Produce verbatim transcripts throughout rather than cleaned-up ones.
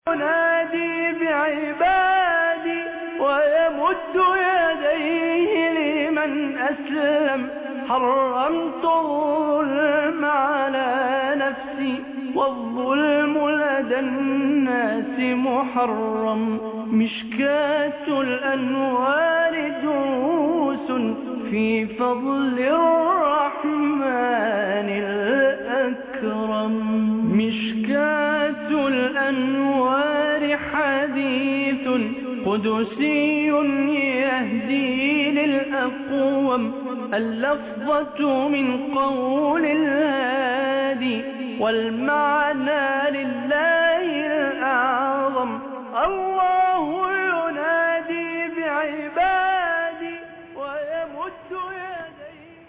ينادي بعبادي ويمد يديه لمن أسلم. حرمت الظلم على نفسي والظلم لدى الناس محرم. مشكاة الأنوار دروس في فضل الرحمن الأكرم. مشكاة الأنوار حديث قدسي يهدي للأقوم. اللفظة من قول الهادي والمعنى لله الأعظم. الله ينادي بعبادي ويمد يديه.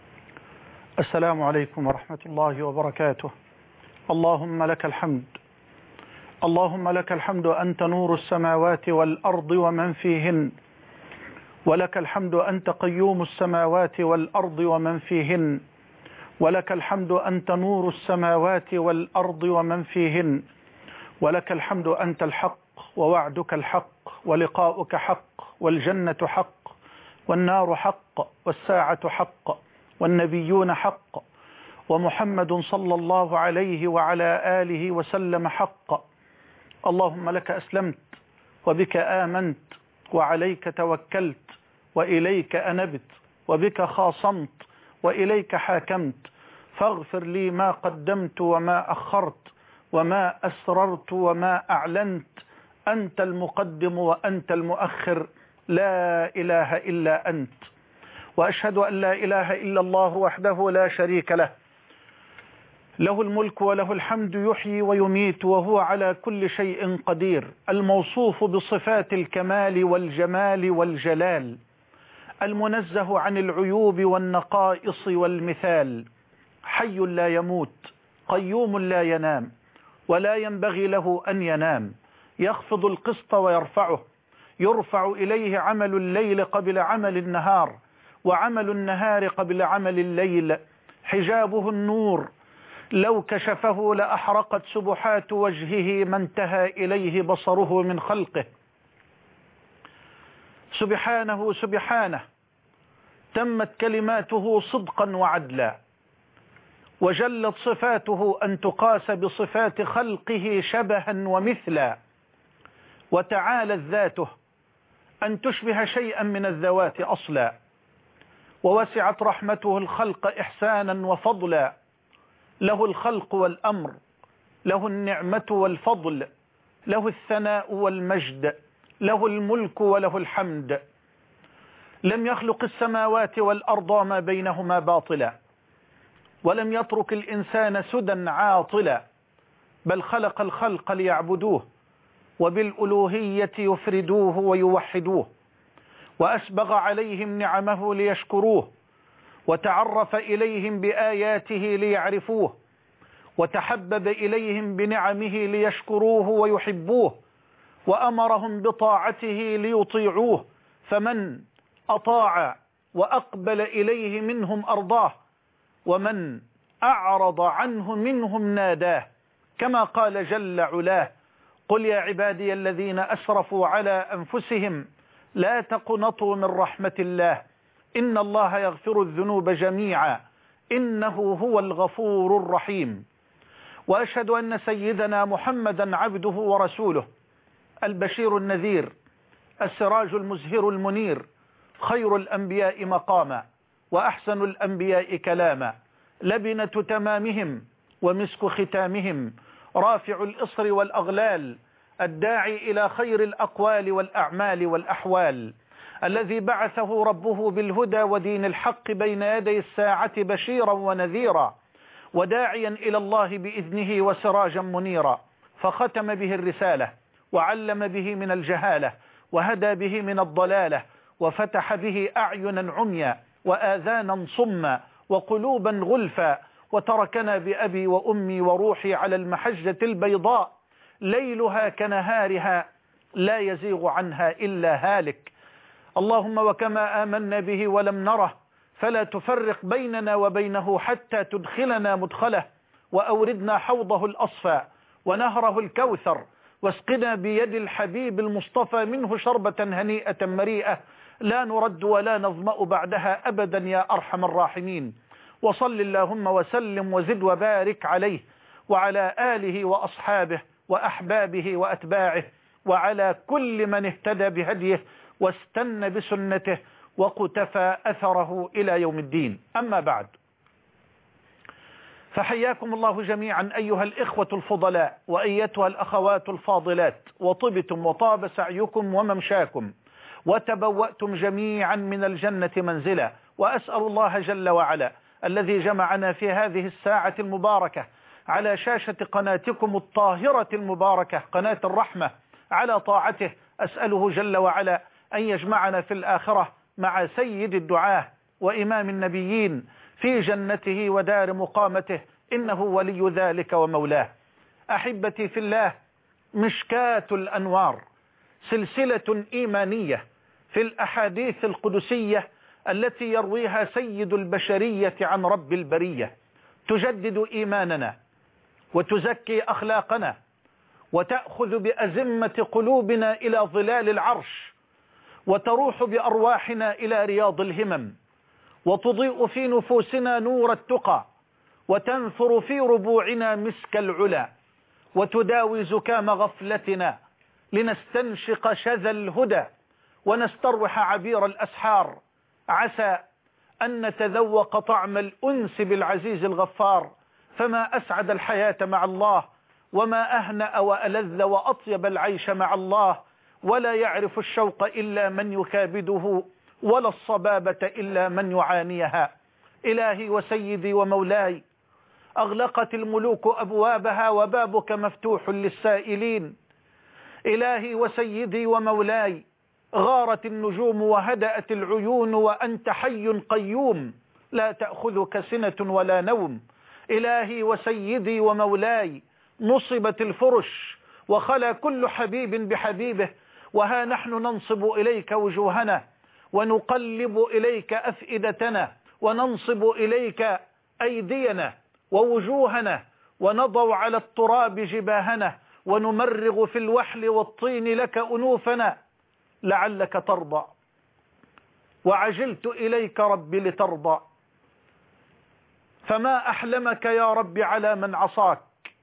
السلام عليكم ورحمة الله وبركاته. اللهم لك الحمد، اللهم لك الحمد أنت نور السماوات والأرض ومن فيهن، ولك الحمد أنت قيوم السماوات والأرض ومن فيهن، ولك الحمد أنت نور السماوات والأرض ومن فيهن، ولك الحمد أنت الحق ووعدك الحق ولقاؤك حق والجنة حق والنار حق والساعة حق والنبيون حق ومحمد صلى الله عليه وعلى آله وسلم حق. اللهم لك أسلمت وبك آمنت وعليك توكلت وإليك أنبت وبك خاصمت وإليك حاكمت. فاغفر لي ما قدمت وما أخرت وما أسررت وما أعلنت. أنت المقدم وأنت المؤخر، لا إله إلا أنت. وأشهد أن لا إله إلا الله وحده لا شريك له، له الملك وله الحمد يحيي ويميت وهو على كل شيء قدير، الموصوف بصفات الكمال والجمال والجلال، المنزه عن العيوب والنقائص والمثال، حي لا يموت قيوم لا ينام ولا ينبغي له أن ينام، يخفض القسط ويرفعه، يرفع إليه عمل الليل قبل عمل النهار وعمل النهار قبل عمل الليل، حجابه النور لو كشفه لأحرقت سبحات وجهه ما انتهى إليه بصره من خلقه. سبحانه سبحانه تمت كلماته صدقا وعدلا، وجلت صفاته أن تقاس بصفات خلقه شبها ومثلا، وتعالت ذاته أن تشبه شيئا من الذوات أصلا، ووسعت رحمته الخلق إحسانا وفضلا. له الخلق والأمر، له النعمة والفضل، له الثناء والمجد، له الملك وله الحمد. لم يخلق السماوات والأرض ما بينهما باطلا، ولم يترك الإنسان سدى عاطلا، بل خلق الخلق ليعبدوه وبالألوهية يفردوه ويوحدوه، وأسبغ عليهم نعمه ليشكروه، وتعرف إليهم بآياته ليعرفوه، وتحبب إليهم بنعمه ليشكروه ويحبوه، وأمرهم بطاعته ليطيعوه. فمن أطاع وأقبل إليه منهم أرضاه، ومن أعرض عنه منهم ناداه، كما قال جل علاه: قل يا عبادي الذين أسرفوا على أنفسهم لا تقنطوا من رحمة الله إن الله يغفر الذنوب جميعا إنه هو الغفور الرحيم. وأشهد أن سيدنا محمدا عبده ورسوله، البشير النذير، السراج المزهر المنير، خير الأنبياء مقاما وأحسن الأنبياء كلاما، لبنة تمامهم ومسك ختامهم، رافع الإصر والأغلال، الداعي إلى خير الأقوال والأعمال والأحوال، الذي بعثه ربه بالهدى ودين الحق بين يدي الساعة بشيرا ونذيرا، وداعيا إلى الله بإذنه وسراجا منيرا، فختم به الرسالة وعلم به من الجهالة وهدى به من الضلالة، وفتح به أعينا عميا وآذانا صما وقلوبا غلفا، وتركنا بأبي وأمي وروحي على المحجة البيضاء ليلها كنهارها لا يزيغ عنها إلا هالك. اللهم وكما آمنا به ولم نره فلا تفرق بيننا وبينه حتى تدخلنا مدخله، وأوردنا حوضه الأصفى ونهره الكوثر، واسقنا بيد الحبيب المصطفى منه شربة هنيئة مريئة لا نرد ولا نظمأ بعدها أبدا يا أرحم الراحمين. وصل اللهم وسلم وزد وبارك عليه وعلى آله وأصحابه وأحبابه وأتباعه وعلى كل من اهتدى بهديه واستنى بسنته وقتفى أثره إلى يوم الدين. أما بعد، فحياكم الله جميعا أيها الإخوة الفضلاء وأيتها الأخوات الفاضلات، وطبتم وطاب سعيكم وممشاكم وتبوأتم جميعا من الجنة منزلا. وأسأل الله جل وعلا الذي جمعنا في هذه الساعة المباركة على شاشة قناتكم الطاهرة المباركة قناة الرحمة على طاعته، أسأله جل وعلا أن يجمعنا في الآخرة مع سيد الدعاة وإمام النبيين في جنته ودار مقامته، إنه ولي ذلك ومولاه. أحبتي في الله، مشكاة الأنوار سلسلة إيمانية في الأحاديث القدسية التي يرويها سيد البشرية عن رب البرية، تجدد إيماننا وتزكي أخلاقنا وتأخذ بأزمة قلوبنا إلى ظلال العرش، وتروح بأرواحنا إلى رياض الهمم، وتضيء في نفوسنا نور التقى، وتنثر في ربوعنا مسك العلا، وتداوي زكام غفلتنا لنستنشق شذا الهدى ونستروح عبير الأسحار، عسى أن نتذوق طعم الأنس بالعزيز الغفار. فما أسعد الحياة مع الله، وما أهنأ وألذ وأطيب العيش مع الله، ولا يعرف الشوق إلا من يكابده، ولا الصبابة إلا من يعانيها. إلهي وسيدي ومولاي، أغلقت الملوك أبوابها وبابك مفتوح للسائلين. إلهي وسيدي ومولاي، غارت النجوم وهدأت العيون وأنت حي قيوم لا تأخذك سنة ولا نوم. إلهي وسيدي ومولاي، نصبت الفرش وخلا كل حبيب بحبيبه، وها نحن ننصب إليك وجوهنا ونقلب إليك أفئدتنا وننصب إليك أيدينا ووجوهنا ونضع على التراب جباهنا ونمرغ في الوحل والطين لك أنوفنا لعلك ترضى. وعجلت إليك ربي لترضى، فما أحلمك يا رب على من عصاك.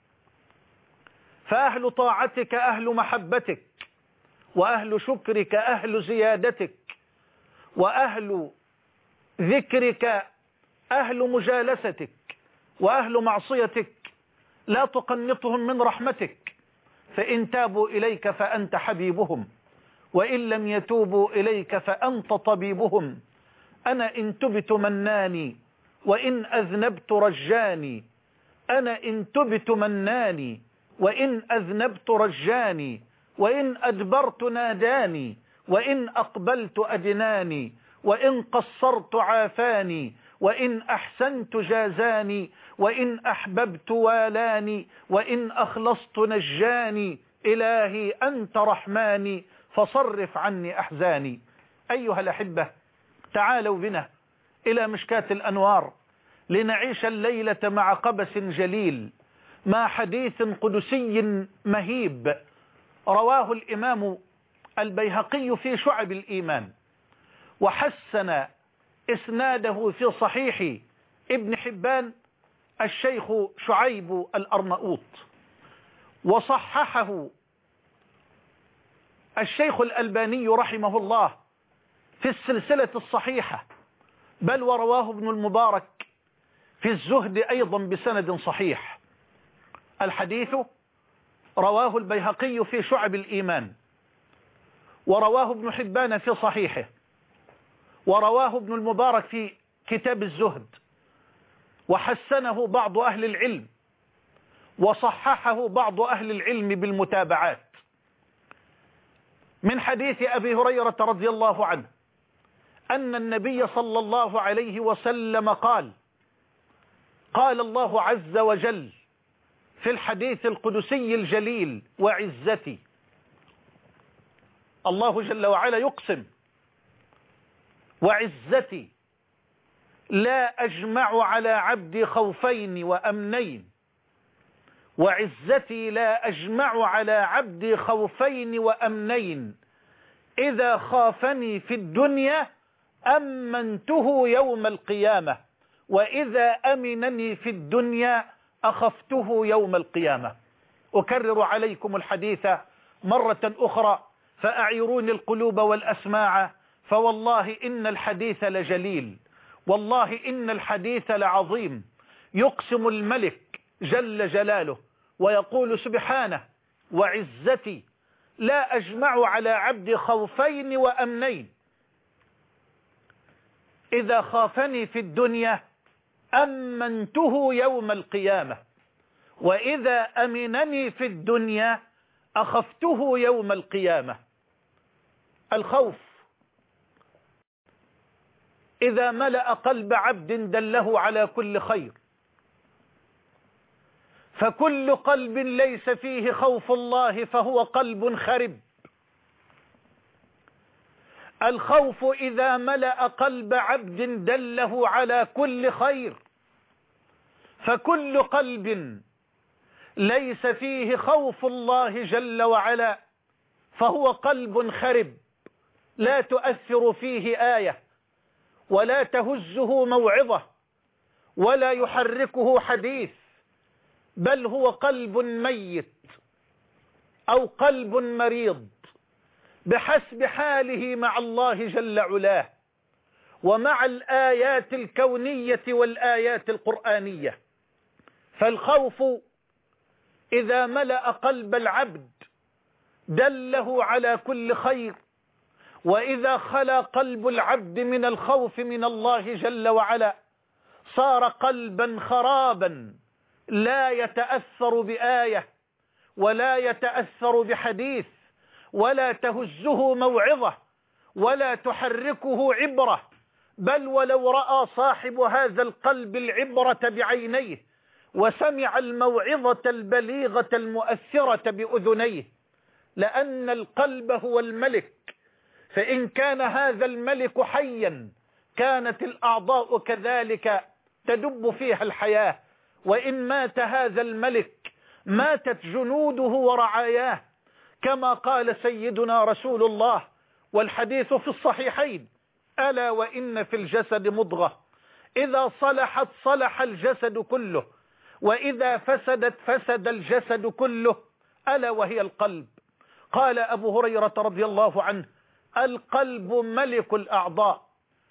فأهل طاعتك أهل محبتك، وأهل شكرك أهل زيادتك، وأهل ذكرك أهل مجالستك، وأهل معصيتك لا تقنطهم من رحمتك، فإن تابوا إليك فأنت حبيبهم، وإن لم يتوبوا إليك فأنت طبيبهم. أنا إن تبت مناني، وإن أذنبت رجاني. أنا إن تبت مناني، وإن أذنبت رجاني. وإن أدبرت ناداني، وإن أقبلت أدناني. وإن قصرت عافاني، وإن أحسنت جازاني. وإن أحببت والاني، وإن أخلصت نجاني. إلهي أنت رحماني فصرف عني أحزاني. أيها الأحبة، تعالوا بنا إلى مشكاة الأنوار لنعيش الليلة مع قبس جليل، مع حديث قدسي مهيب رواه الإمام البيهقي في شعب الإيمان، وحسن إسناده في صحيح ابن حبان الشيخ شعيب الأرناؤوط، وصححه الشيخ الألباني رحمه الله في السلسلة الصحيحة، بل ورواه ابن المبارك في الزهد أيضا بسند صحيح. الحديث رواه البيهقي في شعب الإيمان، ورواه ابن حبان في صحيحه، ورواه ابن المبارك في كتاب الزهد، وحسنه بعض أهل العلم، وصححه بعض أهل العلم بالمتابعات، من حديث أبي هريرة رضي الله عنه أن النبي صلى الله عليه وسلم قال: قال الله عز وجل في الحديث القدسي الجليل: وعزتي. الله جل وعلا يقسم: وعزتي لا أجمع على عبدي خوفين وأمنين، وعزتي لا أجمع على عبدي خوفين وأمنين، إذا خافني في الدنيا أمنته يوم القيامة، وإذا أمنني في الدنيا أخفته يوم القيامة. أكرر عليكم الحديث مرة أخرى فأعيروني القلوب والأسماع، فوالله إن الحديث لجليل، والله إن الحديث لعظيم. يقسم الملك جل جلاله ويقول سبحانه: وعزتي لا أجمع على عبد خوفين وأمنين، إذا خافني في الدنيا أمنته يوم القيامة، وإذا أمنني في الدنيا أخفته يوم القيامة. الخوف إذا ملأ قلب عبد دله على كل خير، فكل قلب ليس فيه خوف الله فهو قلب خرب. الخوف إذا ملأ قلب عبد دله على كل خير، فكل قلب ليس فيه خوف الله جل وعلا فهو قلب خرب، لا تؤثر فيه آية، ولا تهزه موعظة، ولا يحركه حديث، بل هو قلب ميت أو قلب مريض بحسب حاله مع الله جل علاه ومع الآيات الكونية والآيات القرآنية. فالخوف إذا ملأ قلب العبد دله على كل خير، وإذا خلا قلب العبد من الخوف من الله جل وعلا صار قلبا خرابا لا يتأثر بآية، ولا يتأثر بحديث، ولا تهزه موعظة، ولا تحركه عبرة، بل ولو رأى صاحب هذا القلب العبرة بعينيه وسمع الموعظة البليغة المؤثرة بأذنيه، لأن القلب هو الملك، فإن كان هذا الملك حيا كانت الأعضاء كذلك تدب فيها الحياة، وإن مات هذا الملك ماتت جنوده ورعاياه، كما قال سيدنا رسول الله والحديث في الصحيحين: ألا وإن في الجسد مضغة إذا صلحت صلح الجسد كله، وإذا فسدت فسد الجسد كله، ألا وهي القلب. قال أبو هريرة رضي الله عنه: القلب ملك الأعضاء،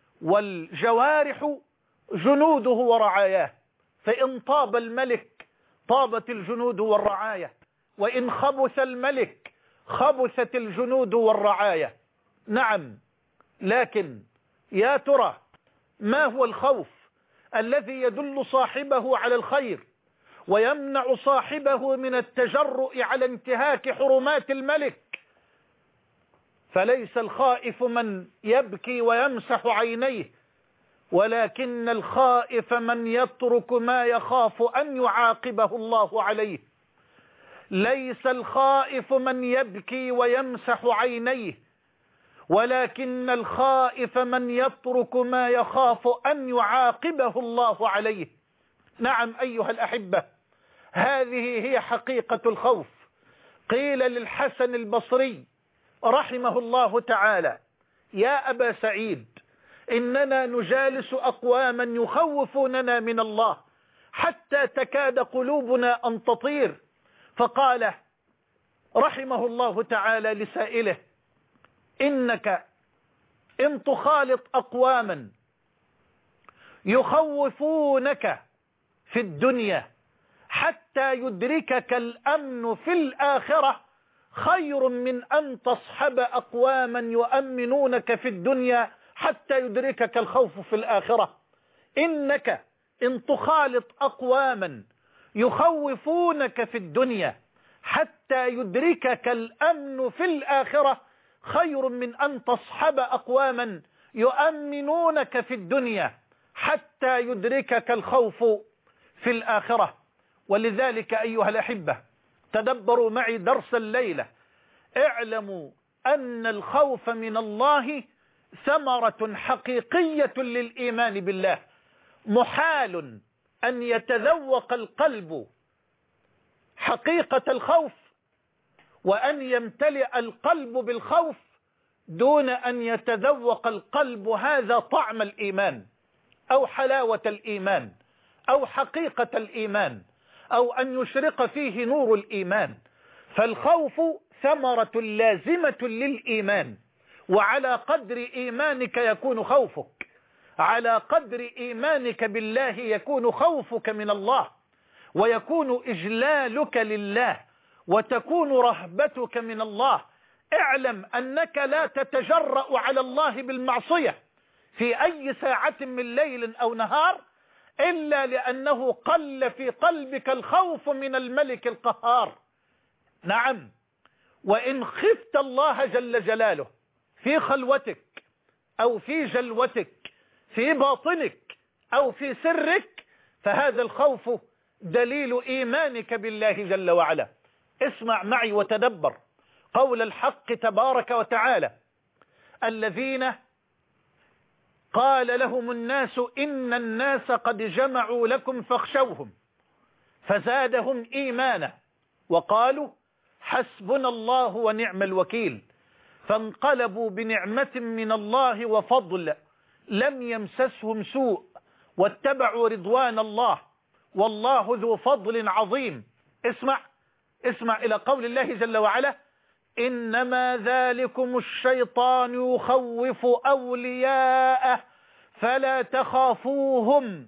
والجوارح جنوده ورعاياه، فإن طاب الملك طابت الجنود والرعاية، وإن خبث الملك خبثت الجنود والرعاية. نعم، لكن يا ترى ما هو الخوف الذي يدل صاحبه على الخير ويمنع صاحبه من التجرؤ على انتهاك حرمات الملك؟ فليس الخائف من يبكي ويمسح عينيه، ولكن الخائف من يترك ما يخاف أن يعاقبه الله عليه. ليس الخائف من يبكي ويمسح عينيه، ولكن الخائف من يترك ما يخاف أن يعاقبه الله عليه. نعم أيها الأحبة، هذه هي حقيقة الخوف. قيل للحسن البصري رحمه الله تعالى: يا أبا سعيد، إننا نجالس أقواما يخوفوننا من الله حتى تكاد قلوبنا أن تطير. فقال رحمه الله تعالى لسائله: إنك إن تخالط أقواما يخوفونك في الدنيا حتى يدركك الأمن في الآخرة خير من أن تصحب أقواما يؤمنونك في الدنيا حتى يدركك الخوف في الآخرة. إنك إن تخالط أقواما يخوفونك في الدنيا حتى يدركك الأمن في الآخرة خير من أن تصحب أقواما يؤمنونك في الدنيا حتى يدركك الخوف في الآخرة. ولذلك أيها الأحبة، تدبروا معي درس الليلة. اعلموا أن الخوف من الله ثمرة حقيقية للإيمان بالله. محال أن يتذوق القلب حقيقة الخوف، وأن يمتلئ القلب بالخوف دون أن يتذوق القلب هذا طعم الإيمان أو حلاوة الإيمان أو حقيقة الإيمان أو أن يشرق فيه نور الإيمان. فالخوف ثمرة لازمة للإيمان، وعلى قدر إيمانك يكون خوفك، على قدر إيمانك بالله يكون خوفك من الله، ويكون إجلالك لله، وتكون رهبتك من الله. اعلم أنك لا تتجرأ على الله بالمعصية في أي ساعة من ليل أو نهار إلا لأنه قل في قلبك الخوف من الملك القهار. نعم، وإن خفت الله جل جلاله في خلوتك أو في جلوتك، في باطنك أو في سرك، فهذا الخوف دليل إيمانك بالله جل وعلا. اسمع معي وتدبر قول الحق تبارك وتعالى: الذين قال لهم الناس إن الناس قد جمعوا لكم فاخشوهم فزادهم إيمانا وقالوا حسبنا الله ونعم الوكيل، فانقلبوا بنعمة من الله وفضل لم يمسسهم سوء واتبعوا رضوان الله والله ذو فضل عظيم. اسمع اسمع إلى قول الله جل وعلا: إنما ذلكم الشيطان يخوف أولياءه فلا تخافوهم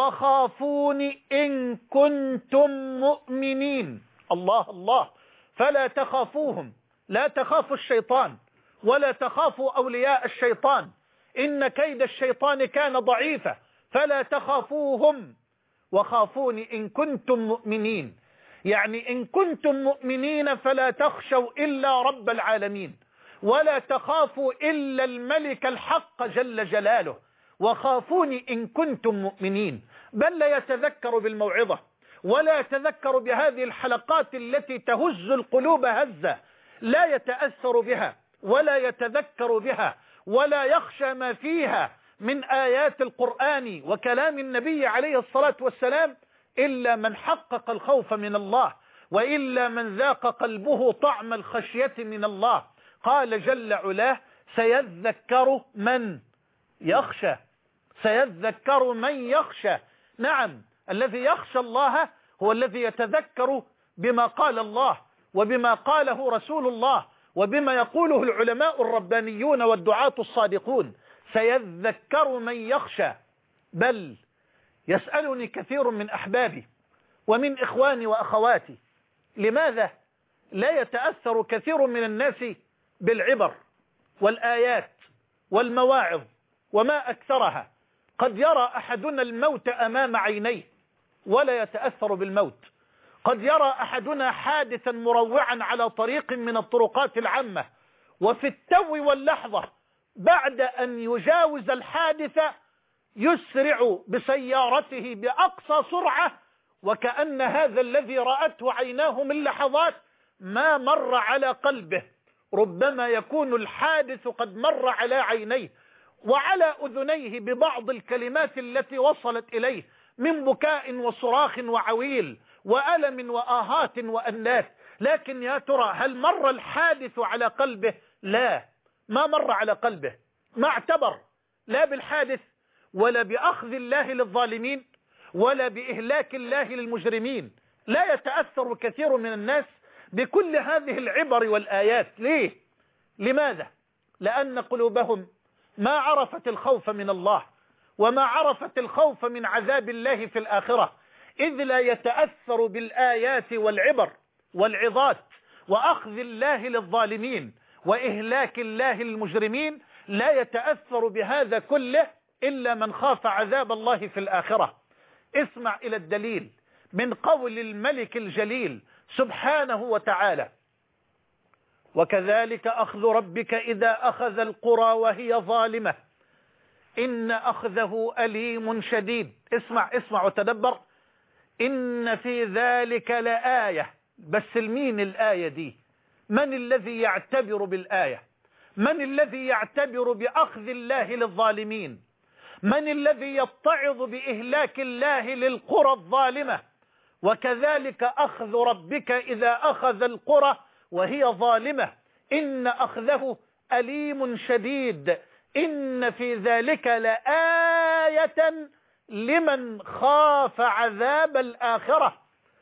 وخافون إن كنتم مؤمنين. الله الله، فلا تخافوهم، لا تخافوا الشيطان ولا تخافوا أولياء الشيطان، إن كيد الشيطان كان ضعيفا، فلا تخافوهم وخافون إن كنتم مؤمنين. يعني إن كنتم مؤمنين فلا تخشوا إلا رب العالمين، ولا تخافوا إلا الملك الحق جل جلاله، وخافوني إن كنتم مؤمنين. بل لا يتذكر بالموعظة ولا يتذكر بهذه الحلقات التي تهز القلوب هزة، لا يتأثر بها ولا يتذكر بها ولا يخشى ما فيها من آيات القرآن وكلام النبي عليه الصلاة والسلام إلا من حقق الخوف من الله، وإلا من ذاق قلبه طعم الخشية من الله. قال جل علاه: سيذكر من يخشى، سيذكر من يخشى. نعم، الذي يخشى الله هو الذي يتذكر بما قال الله وبما قاله رسول الله وبما يقوله العلماء الربانيون والدعاة الصادقون. سيذكر من يخشى. بل يسألني كثير من أحبابي ومن إخواني وأخواتي: لماذا لا يتأثر كثير من الناس بالعبر والآيات والمواعظ وما أكثرها؟ قد يرى أحدنا الموت أمام عينيه ولا يتأثر بالموت، قد يرى أحدنا حادثا مروعا على طريق من الطرقات العامة، وفي التو واللحظة بعد أن يجاوز الحادث يسرع بسيارته بأقصى سرعة، وكأن هذا الذي رأته عيناه من لحظات ما مر على قلبه. ربما يكون الحادث قد مر على عينيه وعلى أذنيه ببعض الكلمات التي وصلت إليه من بكاء وصراخ وعويل وألم وآهات وأنات، لكن يا ترى هل مر الحادث على قلبه؟ لا، ما مر على قلبه، ما اعتبر لا بالحادث ولا بأخذ الله للظالمين ولا بإهلاك الله للمجرمين. لا يتأثر كثير من الناس بكل هذه العبر والآيات. ليه؟ لماذا؟ لأن قلوبهم ما عرفت الخوف من الله وما عرفت الخوف من عذاب الله في الآخرة، إذ لا يتأثر بالآيات والعبر والعظات وأخذ الله للظالمين وإهلاك الله للمجرمين. لا يتأثر بهذا كله إلا من خاف عذاب الله في الآخرة. اسمع إلى الدليل من قول الملك الجليل سبحانه وتعالى: وكذلك أخذ ربك إذا أخذ القرى وهي ظالمة إن أخذه أليم شديد. اسمع اسمع وتدبر: إن في ذلك لآية. بس المين الآية دي؟ من الذي يعتبر بالآية؟ من الذي يعتبر بأخذ الله للظالمين؟ من الذي يتعظ بإهلاك الله للقرى الظالمة؟ وكذلك أخذ ربك إذا أخذ القرى وهي ظالمة إن أخذه أليم شديد. إن في ذلك لآية لمن خاف عذاب الآخرة.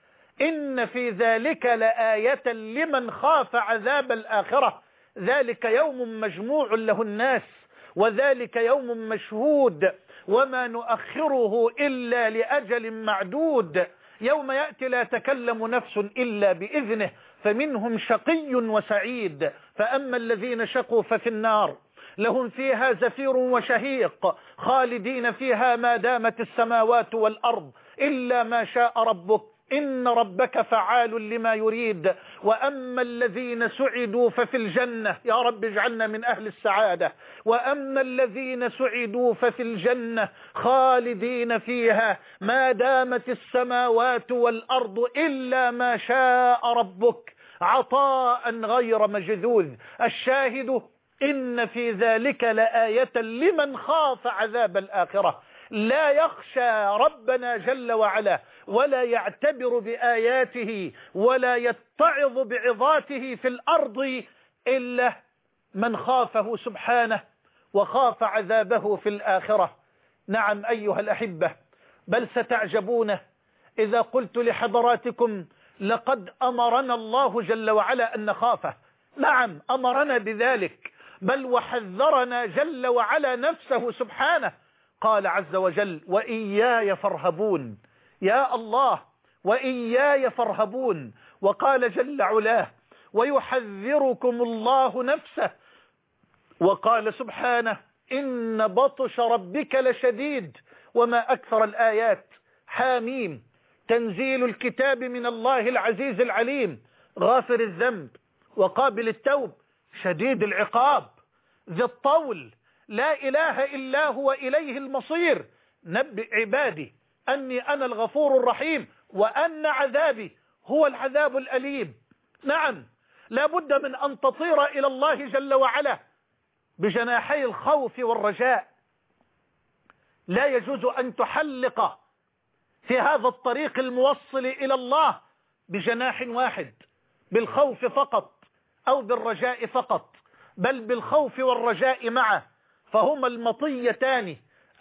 إن في ذلك لآية لمن خاف عذاب الآخرة. ذلك يوم مجموع له الناس وذلك يوم مشهود وما نؤخره إلا لأجل معدود. يوم يأتي لا تكلم نفس إلا بإذنه فمنهم شقي وسعيد. فأما الذين شقوا ففي النار لهم فيها زفير وشهيق خالدين فيها ما دامت السماوات والأرض إلا ما شاء ربك إن ربك فعال لما يريد. وأما الذين سعدوا ففي الجنة، يا رب اجعلنا من أهل السعادة، وأما الذين سعدوا ففي الجنة خالدين فيها ما دامت السماوات والأرض إلا ما شاء ربك عطاء غير مجذوذ. الشاهد إن في ذلك لآية لمن خاف عذاب الآخرة، لا يخشى ربنا جل وعلا ولا يعتبر بآياته ولا يتعظ بعظاته في الأرض إلا من خافه سبحانه وخاف عذابه في الآخرة. نعم أيها الأحبة، بل ستعجبون إذا قلت لحضراتكم لقد أمرنا الله جل وعلا أن نخافه. نعم أمرنا بذلك، بل وحذرنا جل وعلا نفسه سبحانه. قال عز وجل وإياي فارهبون، يا الله وإياي فارهبون. وقال جل علاه ويحذركم الله نفسه. وقال سبحانه إن بطش ربك لشديد. وما أكثر الآيات. حاميم تنزيل الكتاب من الله العزيز العليم غافر الذنب وقابل التوب شديد العقاب ذي الطول لا إله إلا هو إليه المصير. نبئ عبادي أني أنا الغفور الرحيم وأن عذابي هو العذاب الأليم. نعم لا بد من أن تطير إلى الله جل وعلا بجناحي الخوف والرجاء. لا يجوز أن تحلق في هذا الطريق الموصل إلى الله بجناح واحد، بالخوف فقط أو بالرجاء فقط، بل بالخوف والرجاء معه، فهما المطيتان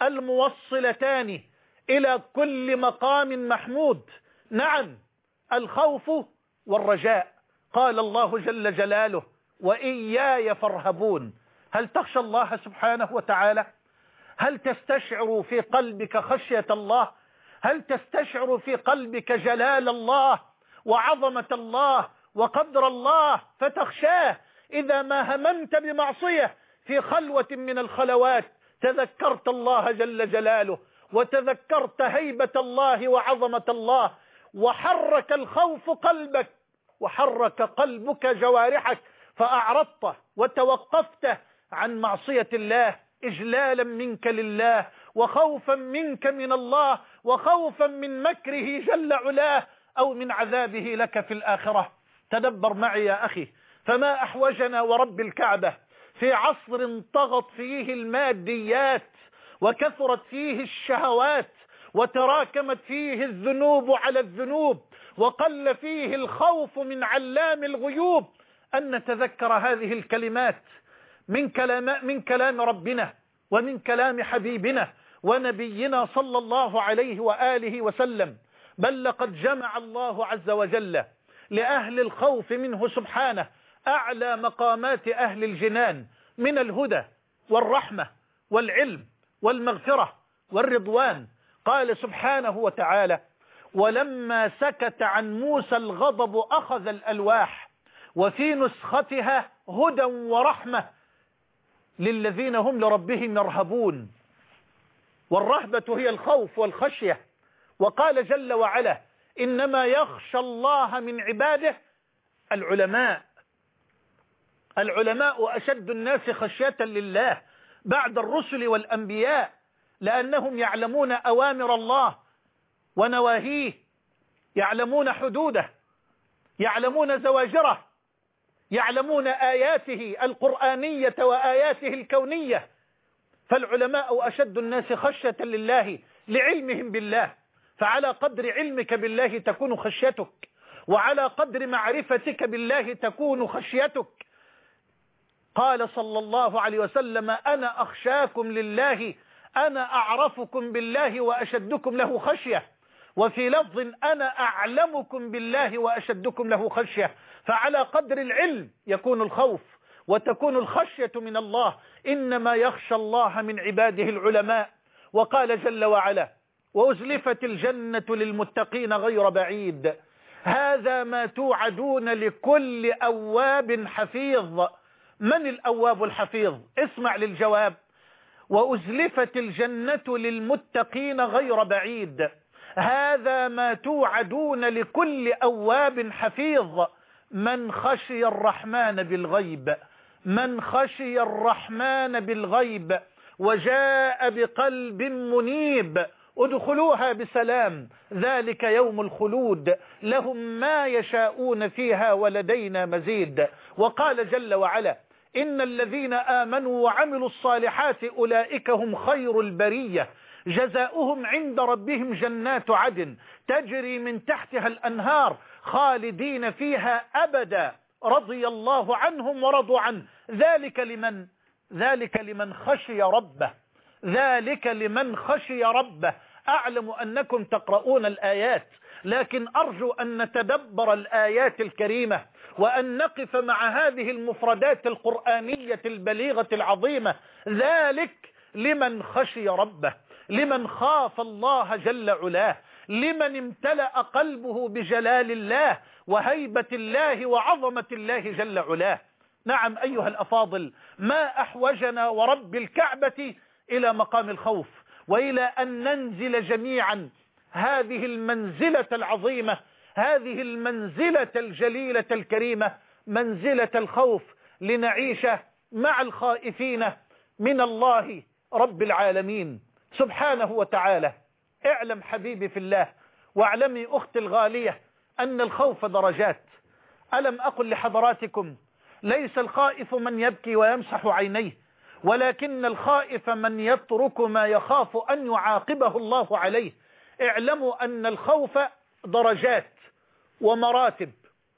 الموصلتان إلى كل مقام محمود. نعم الخوف والرجاء. قال الله جل جلاله وإياي فارهبون. هل تخشى الله سبحانه وتعالى؟ هل تستشعر في قلبك خشية الله؟ هل تستشعر في قلبك جلال الله وعظمة الله وقدر الله فتخشاه؟ إذا ما هممت بمعصية في خلوة من الخلوات تذكرت الله جل جلاله وتذكرت هيبة الله وعظمة الله وحرك الخوف قلبك وحرك قلبك جوارحك فأعرضت وتوقفت عن معصية الله إجلالا منك لله وخوفا منك من الله وخوفا من مكره جل علاه أو من عذابه لك في الآخرة. تدبر معي يا أخي، فما أحوجنا ورب الكعبة في عصر طغت فيه الماديات وكثرت فيه الشهوات وتراكمت فيه الذنوب على الذنوب وقل فيه الخوف من علام الغيوب أن نتذكر هذه الكلمات من كلام, من كلام ربنا ومن كلام حبيبنا ونبينا صلى الله عليه وآله وسلم. بل لقد جمع الله عز وجل لأهل الخوف منه سبحانه أعلى مقامات أهل الجنان من الهدى والرحمة والعلم والمغفرة والرضوان. قال سبحانه وتعالى ولما سكت عن موسى الغضب أخذ الألواح وفي نسختها هدى ورحمة للذين هم لربهم يرهبون. والرهبة هي الخوف والخشية. وقال جل وعلا إنما يخشى الله من عباده العلماء. العلماء أشد الناس خشية لله بعد الرسل والأنبياء لأنهم يعلمون أوامر الله ونواهيه، يعلمون حدوده، يعلمون زواجره، يعلمون آياته القرآنية وآياته الكونية. فالعلماء أشد الناس خشية لله لعلمهم بالله. فعلى قدر علمك بالله تكون خشيتك، وعلى قدر معرفتك بالله تكون خشيتك. قال صلى الله عليه وسلم: أنا أخشاكم لله، أنا أعرفكم بالله وأشدكم له خشية. وفي لفظ: أنا أعلمكم بالله وأشدكم له خشية. فعلى قدر العلم يكون الخوف وتكون الخشية من الله. إنما يخشى الله من عباده العلماء. وقال جل وعلا: وأزلفت الجنة للمتقين غير بعيد، هذا ما توعدون لكل أواب حفيظ. من الأواب الحفيظ؟ اسمع للجواب: وأزلفت الجنة للمتقين غير بعيد، هذا ما توعدون لكل أواب حفيظ. من خشي الرحمن بالغيب، من خشي الرحمن بالغيب وجاء بقلب منيب ادخلوها بسلام، ذلك يوم الخلود، لهم ما يشاءون فيها ولدينا مزيد. وقال جل وعلا: إن الذين آمنوا وعملوا الصالحات أولئك هم خير البرية، جزاؤهم عند ربهم جنات عدن تجري من تحتها الأنهار خالدين فيها أبدا، رضي الله عنهم ورضوا عنه، ذلك لمن ذلك لمن خشي ربه، ذلك لمن خشي ربه. أعلم أنكم تقرؤون الآيات، لكن أرجو أن نتدبر الآيات الكريمة وأن نقف مع هذه المفردات القرآنية البليغة العظيمة. ذلك لمن خشي ربه، لمن خاف الله جل علاه، لمن امتلأ قلبه بجلال الله وهيبة الله وعظمة الله جل علاه. نعم أيها الأفاضل، ما أحوجنا ورب الكعبة إلى مقام الخوف، وإلى أن ننزل جميعا هذه المنزلة العظيمة، هذه المنزلة الجليلة الكريمة، منزلة الخوف، لنعيش مع الخائفين من الله رب العالمين سبحانه وتعالى. اعلم حبيبي في الله، واعلمي أختي الغالية، أن الخوف درجات. ألم أقل لحضراتكم: ليس الخائف من يبكي ويمسح عينيه، ولكن الخائف من يترك ما يخاف أن يعاقبه الله عليه. اعلموا أن الخوف درجات ومراتب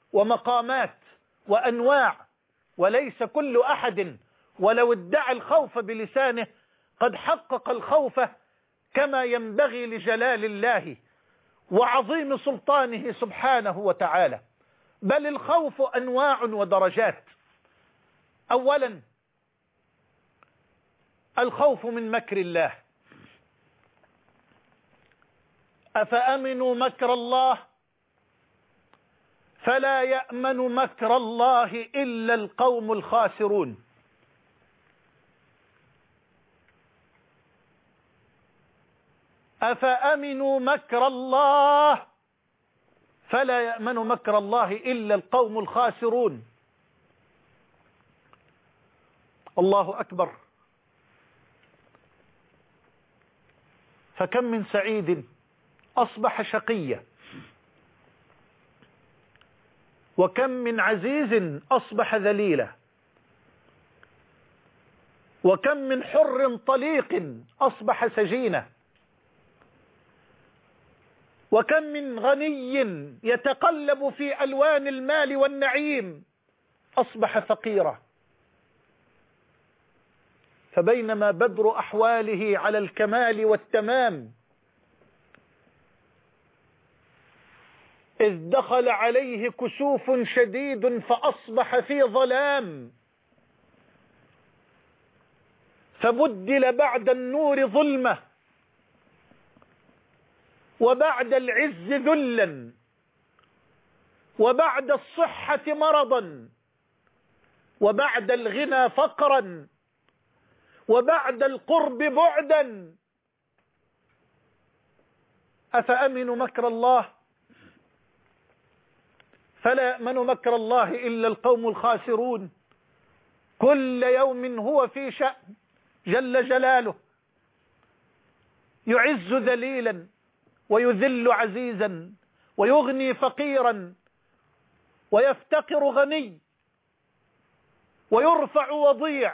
ومقامات وأنواع، وليس كل أحد ولو ادعى الخوف بلسانه قد حقق الخوف كما ينبغي لجلال الله وعظيم سلطانه سبحانه وتعالى. بل الخوف أنواع ودرجات. أولا الخوف من مكر الله. أفأمنوا مكر الله فلا يأمن مكر الله إلا القوم الخاسرون. أفأمنوا مكر الله فلا يأمن مكر الله إلا القوم الخاسرون. الله أكبر. فكم من سعيد أصبح شقيا، وكم من عزيز أصبح ذليلا، وكم من حر طليق أصبح سجينا، وكم من غني يتقلب في ألوان المال والنعيم أصبح فقيرا. فبينما بدر أحواله على الكمال والتمام، إذ دخل عليه كسوف شديد فأصبح في ظلام، فبدل بعد النور ظلمة، وبعد العز ذلا، وبعد الصحة مرضا، وبعد الغنى فقرا، وبعد القرب بعدا. أفأمنوا مكر الله فلا يأمن مكر الله إلا القوم الخاسرون. كل يوم هو في شأن جل جلاله، يعز ذليلا ويذل عزيزا، ويغني فقيرا ويفتقر غني، ويرفع وضيع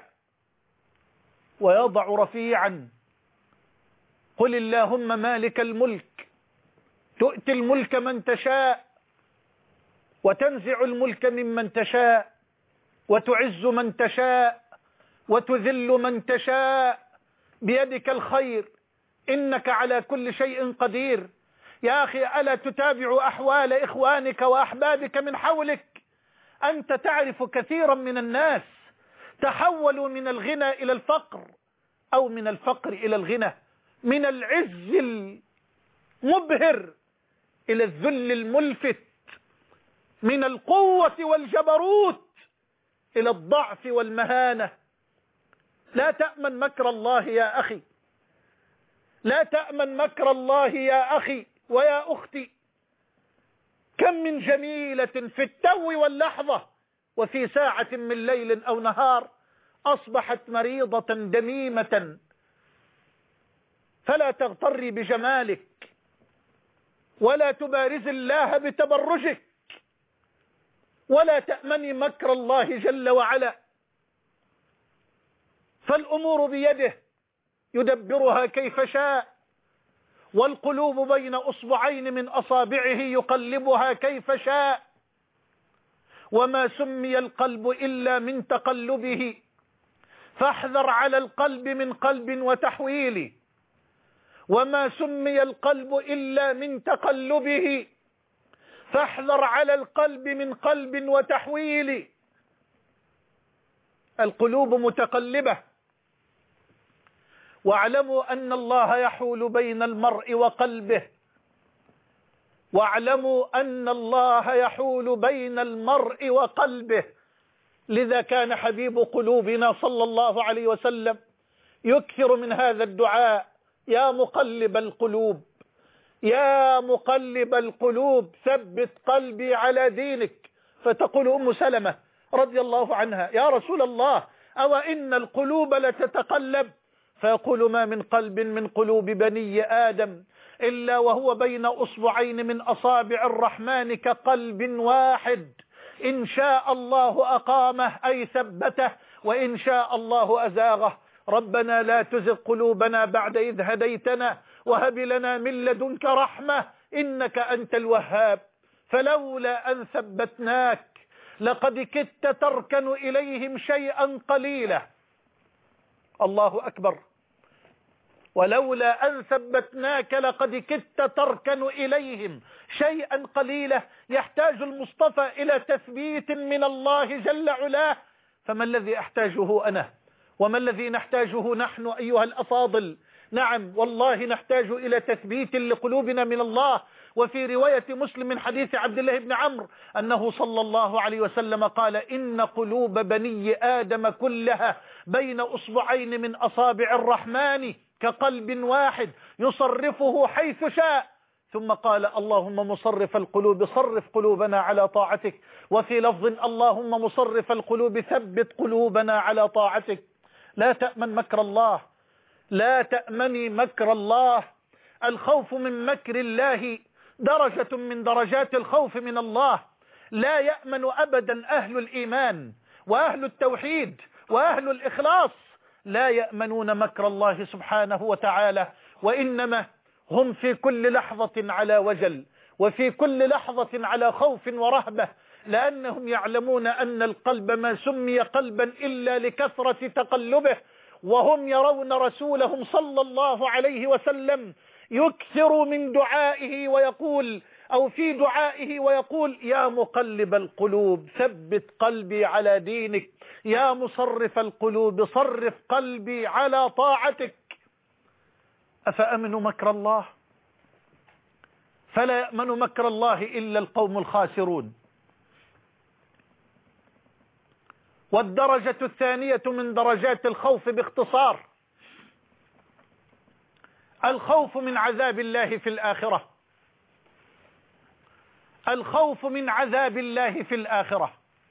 ويضع رفيعا. قل اللهم مالك الملك تؤتي الملك من تشاء وتنزع الملك ممن تشاء وتعز من تشاء وتذل من تشاء، بيدك الخير إنك على كل شيء قدير. يا أخي ألا تتابع أحوال إخوانك وأحبابك من حولك؟ أنت تعرف كثيرا من الناس تحولوا من الغنى إلى الفقر، أو من الفقر إلى الغنى، من العز المبهر إلى الذل الملفت، من القوة والجبروت إلى الضعف والمهانة. لا تأمن مكر الله يا أخي، لا تأمن مكر الله يا أخي ويا أختي. كم من جميلة في التو واللحظة وفي ساعة من ليل أو نهار أصبحت مريضة دميمة. فلا تغتري بجمالك ولا تبارز الله بتبرجك، ولا تأمني مكر الله جل وعلا، فالأمور بيده يدبرها كيف شاء، والقلوب بين أصبعين من أصابعه يقلبها كيف شاء. وما سمي القلب إلا من تقلبه، فاحذر على القلب من قلب وتحويل. وما سمي القلب إلا من تقلبه، فاحذر على القلب من قلب وتحويل. القلوب متقلبة، واعلموا أن الله يحول بين المرء وقلبه، واعلموا أن الله يحول بين المرء وقلبه. لذا كان حبيب قلوبنا صلى الله عليه وسلم يكثر من هذا الدعاء: يا مقلب القلوب، يا مقلب القلوب ثبت قلبي على دينك. فتقول أم سلمة رضي الله عنها: يا رسول الله، أو إن القلوب لتتقلب؟ فيقول: ما من قلب من قلوب بني آدم إلا وهو بين أصبعين من أصابع الرحمن كقلب واحد، إن شاء الله أقامه أي ثبته، وإن شاء الله أزاغه. ربنا لا تزغ قلوبنا بعد إذ هديتنا وهب لنا من لدنك رحمة إنك أنت الوهاب. فلولا أن ثبتناك لقد كدت تركن إليهم شيئا قليلا. الله أكبر. ولولا أن ثبتناك لقد كدت تركن إليهم شيئا قليلا. يحتاج المصطفى إلى تثبيت من الله جل علاه. فما الذي أحتاجه أنا وما الذي نحتاجه نحن أيها الأفاضل؟ نعم والله نحتاج إلى تثبيت لقلوبنا من الله. وفي رواية مسلم من حديث عبد الله بن عمرو أنه صلى الله عليه وسلم قال: إن قلوب بني آدم كلها بين أصبعين من أصابع الرحمن كقلب واحد يصرفه حيث شاء. ثم قال: اللهم مصرف القلوب صرف قلوبنا على طاعتك. وفي لفظ: اللهم مصرف القلوب ثبت قلوبنا على طاعتك. لا تأمن مكر الله، لا تأمني مكر الله. الخوف من مكر الله درجة من درجات الخوف من الله. لا يأمن أبدا أهل الإيمان وأهل التوحيد وأهل الإخلاص، لا يأمنون مكر الله سبحانه وتعالى، وإنما هم في كل لحظة على وجل، وفي كل لحظة على خوف ورهبة، لأنهم يعلمون أن القلب ما سمي قلبا إلا لكثرة تقلبه. وهم يرون رسولهم صلى الله عليه وسلم يكثر من دعائه ويقول، أو في دعائه ويقول: يا مقلب القلوب ثبت قلبي على دينك، يا مصرف القلوب صرف قلبي على طاعتك. أفأمنوا مكر الله؟ فلا يأمن مكر الله إلا القوم الخاسرون. والدرجة الثانية من درجات الخوف باختصار الخوف من عذاب الله في الآخرة. الخوف من عذاب الله في الآخرة.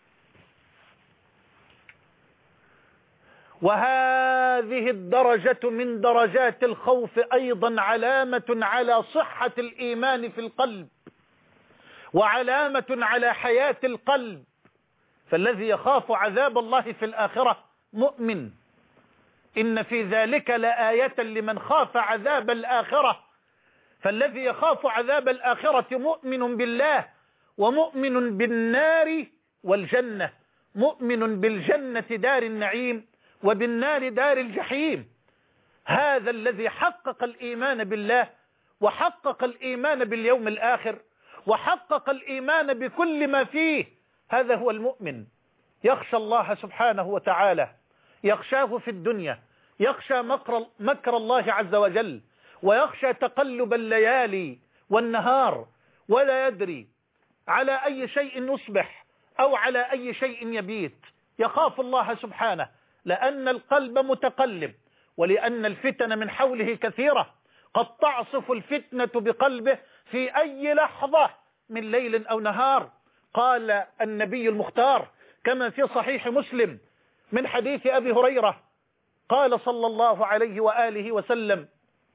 وهذه الدرجة من درجات الخوف أيضا علامة على صحة الإيمان في القلب، وعلامة على حياة القلب. فالذي يخاف عذاب الله في الآخرة مؤمن. إن في ذلك لآية لمن خاف عذاب الآخرة. فالذي يخاف عذاب الآخرة مؤمن بالله ومؤمن بالنار والجنة، مؤمن بالجنة دار النعيم وبالنار دار الجحيم. هذا الذي حقق الإيمان بالله وحقق الإيمان باليوم الآخر وحقق الإيمان بكل ما فيه، هذا هو المؤمن. يخشى الله سبحانه وتعالى، يخشاه في الدنيا، يخشى مكر, مكر الله عز وجل، ويخشى تقلب الليالي والنهار، ولا يدري على أي شيء يصبح أو على أي شيء يبيت. يخاف الله سبحانه لأن القلب متقلب، ولأن الفتن من حوله كثيرة، قد تعصف الفتنة بقلبه في أي لحظة من ليل أو نهار. قال النبي المختار كما في صحيح مسلم من حديث أبي هريرة، قال صلى الله عليه وآله وسلم: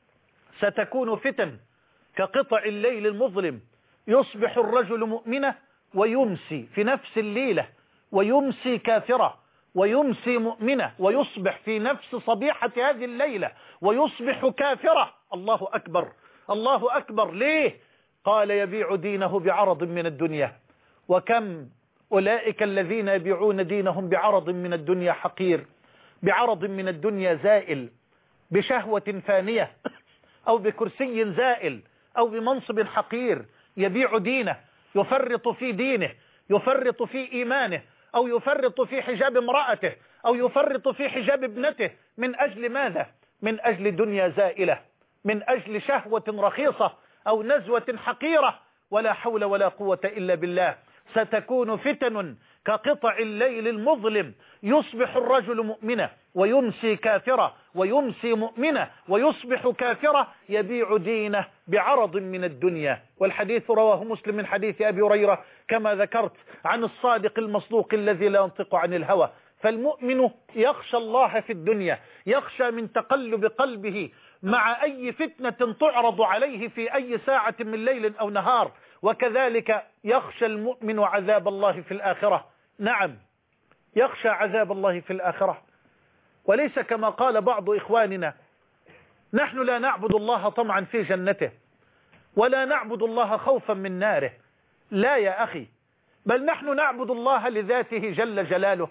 ستكون فتن كقطع الليل المظلم، يصبح الرجل مؤمنا ويمسي في نفس الليلة، ويمسي كافرة، ويمسي مؤمنة، ويصبح في نفس صبيحة هذه الليلة ويصبح كافرة. الله أكبر، الله أكبر. ليه؟ قال: يبيع دينه بعرض من الدنيا. وكم أولئك الذين يبيعون دينهم بعرض من الدنيا حقير، بعرض من الدنيا زائل، بشهوة فانية، أو بكرسي زائل، أو بمنصب حقير، يبيع دينه، يفرط في دينه، يفرط في إيمانه، أو يفرط في حجاب امرأته، أو يفرط في حجاب ابنته. من أجل ماذا؟ من أجل دنيا زائلة، من أجل شهوة رخيصة أو نزوة حقيرة. ولا حول ولا قوة إلا بالله. ستكون فتن كقطع الليل المظلم، يصبح الرجل مؤمنا ويمسي كافرة، ويمسي مؤمنة ويصبح كافرة، يبيع دينه بعرض من الدنيا. والحديث رواه مسلم من حديث أبي هريرة كما ذكرت عن الصادق المصدوق الذي لا ينطق عن الهوى. فالمؤمن يخشى الله في الدنيا، يخشى من تقلب قلبه مع أي فتنة تعرض عليه في أي ساعة من ليل أو نهار. وكذلك يخشى المؤمن عذاب الله في الآخرة. نعم، يخشى عذاب الله في الآخرة، وليس كما قال بعض إخواننا: نحن لا نعبد الله طمعا في جنته، ولا نعبد الله خوفا من ناره. لا يا أخي، بل نحن نعبد الله لذاته جل جلاله،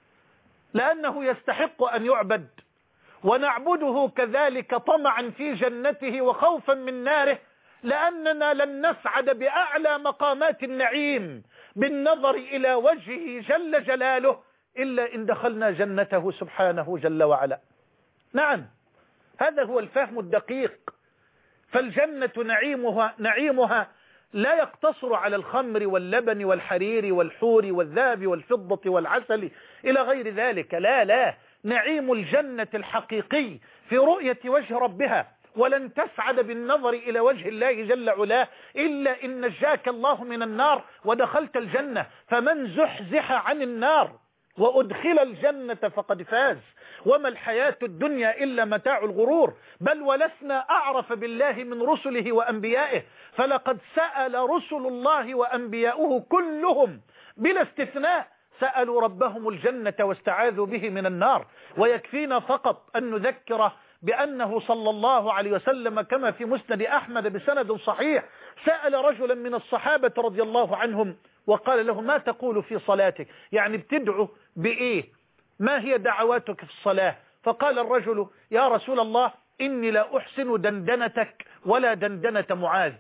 لأنه يستحق أن يعبد، ونعبده كذلك طمعا في جنته وخوفا من ناره، لأننا لن نسعد بأعلى مقامات النعيم بالنظر إلى وجهه جل جلاله إلا إن دخلنا جنته سبحانه جل وعلا. نعم، هذا هو الفهم الدقيق. فالجنة نعيمها, نعيمها لا يقتصر على الخمر واللبن والحرير والحور والذهب والفضة والعسل إلى غير ذلك. لا لا، نعيم الجنة الحقيقي في رؤية وجه ربها. ولن تسعد بالنظر إلى وجه الله جل علاه إلا إن نجاك الله من النار ودخلت الجنة. فمن زحزح عن النار وأدخل الجنة فقد فاز، وما الحياة الدنيا إلا متاع الغرور. بل ولسنا أعرف بالله من رسله وأنبيائه، فلقد سأل رسل الله وأنبياؤه كلهم بلا استثناء سألوا ربهم الجنة واستعاذوا به من النار. ويكفينا فقط أن نذكر بأنه صلى الله عليه وسلم كما في مسند أحمد بسند صحيح سأل رجلا من الصحابة رضي الله عنهم وقال له: ما تقول في صلاتك؟ يعني بتدعو بإيه؟ ما هي دعواتك في الصلاة؟ فقال الرجل: يا رسول الله، إني لا أحسن دندنتك ولا دندنة معاذ.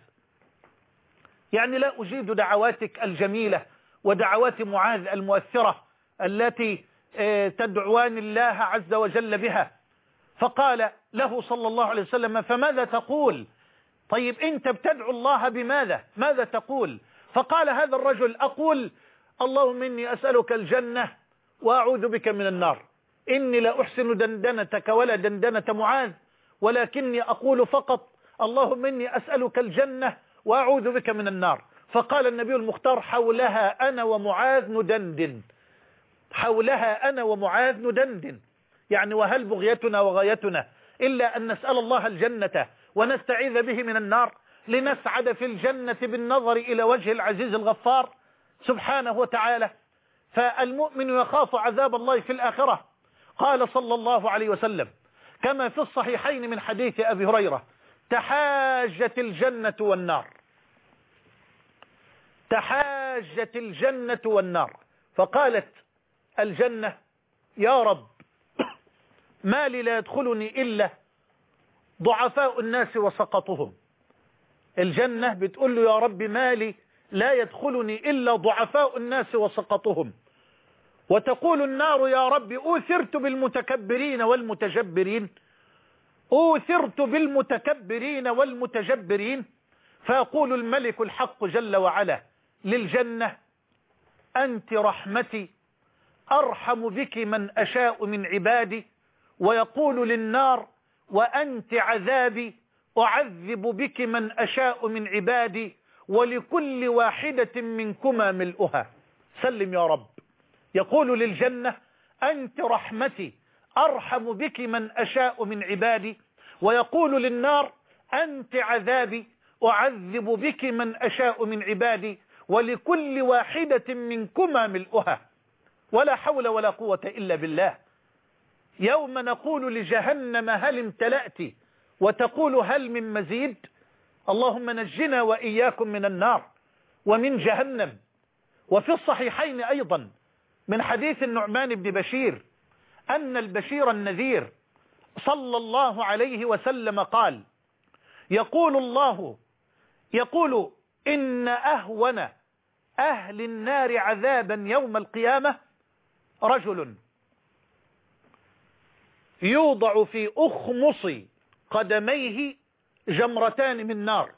يعني لا أجيد دعواتك الجميلة ودعوات معاذ المؤثرة التي تدعوان الله عز وجل بها. فقال له صلى الله عليه وسلم: فماذا تقول؟ طيب أنت بتدعو الله بماذا؟ ماذا تقول؟ فقال هذا الرجل: أقول اللهم إني أسألك الجنة وأعوذ بك من النار. إني لا أحسن دندنتك ولا دندنة معاذ، ولكني أقول فقط اللهم إني أسألك الجنة وأعوذ بك من النار. فقال النبي المختار: حولها أنا ومعاذ ندندن، حولها أنا ومعاذ ندندن. يعني وهل بغيتنا وغايتنا إلا أن نسأل الله الجنة ونستعيذ به من النار لنسعد في الجنة بالنظر إلى وجه العزيز الغفار سبحانه وتعالى. فالمؤمن يخاف عذاب الله في الآخرة. قال صلى الله عليه وسلم كما في الصحيحين من حديث أبي هريرة: تحاجت الجنة والنار، تحاجت الجنة والنار، فقالت الجنة يا رب ما لي لا يدخلني إلا ضعفاء الناس وسقطهم. الجنة بتقول له يا رب ما لي لا يدخلني إلا ضعفاء الناس وسقطهم. وتقول النار يا رب أوثرت بالمتكبرين والمتجبرين، أوثرت بالمتكبرين والمتجبرين. فيقول الملك الحق جل وعلا للجنة أنت رحمتي أرحم بك من أشاء من عبادي، ويقول للنار وأنت عذابي أعذب بك من أشاء من عبادي، ولكل واحدة منكما ملؤها. سلم يا رب. يقول للجنة أنت رحمتي أرحم بك من أشاء من عبادي، ويقول للنار أنت عذابي أعذب بك من أشاء من عبادي، ولكل واحدة منكما ملؤها. ولا حول ولا قوة إلا بالله. يوم نقول لجهنم هل امتلأت وتقول هل من مزيد. اللهم نجنا وإياكم من النار ومن جهنم. وفي الصحيحين أيضا من حديث النعمان بن بشير أن البشير النذير صلى الله عليه وسلم قال يقول الله يقول إن أهون أهل النار عذابا يوم القيامة رجل يوضع في أخمص قدميه جمرتان من نار.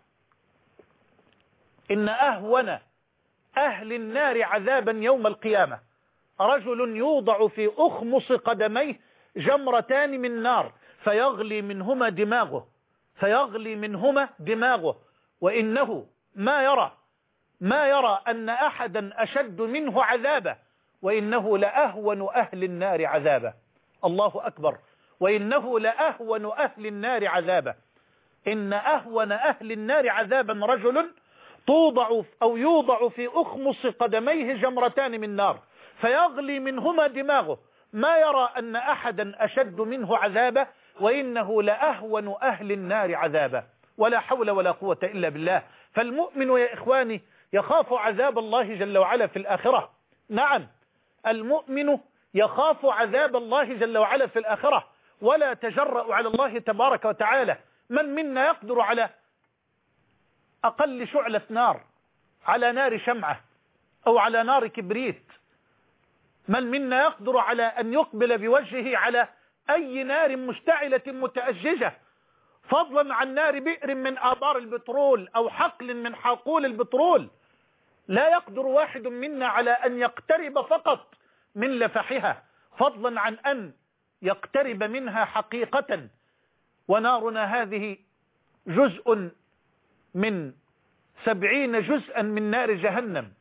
إن أهون أهل النار عذابا يوم القيامة رجل يوضع في أخمص قدميه جمرتان من نار فيغلي منهما دماغه فيغلي منهما دماغه وإنه ما يرى ما يرى أن أحدا أشد منه عذابا، وإنه لأهون أهل النار عذابا. الله أكبر. وإنه لأهون أهل النار عذابا. إن أهون أهل النار عذابا رجل توضع أو يوضع في أخمص قدميه جمرتان من نار فيغلي منهما دماغه، ما يرى أن أحدا أشد منه عذابا، وإنه لأهون أهل النار عذابا. ولا حول ولا قوة إلا بالله. فالمؤمن يا إخواني يخاف عذاب الله جل وعلا في الآخرة. نعم، المؤمن يخاف عذاب الله جل وعلا في الآخرة ولا تجرأ على الله تبارك وتعالى. من منا يقدر على أقل شعلة نار، على نار شمعة أو على نار كبريت؟ من منا يقدر على أن يقبل بوجهه على أي نار مشتعلة متأججة، فضلا عن نار بئر من آبار البترول أو حقل من حقول البترول؟ لا يقدر واحد منا على أن يقترب فقط من لفحها، فضلا عن أن يقترب منها حقيقة. ونارنا هذه جزء من سبعين جزءا من نار جهنم.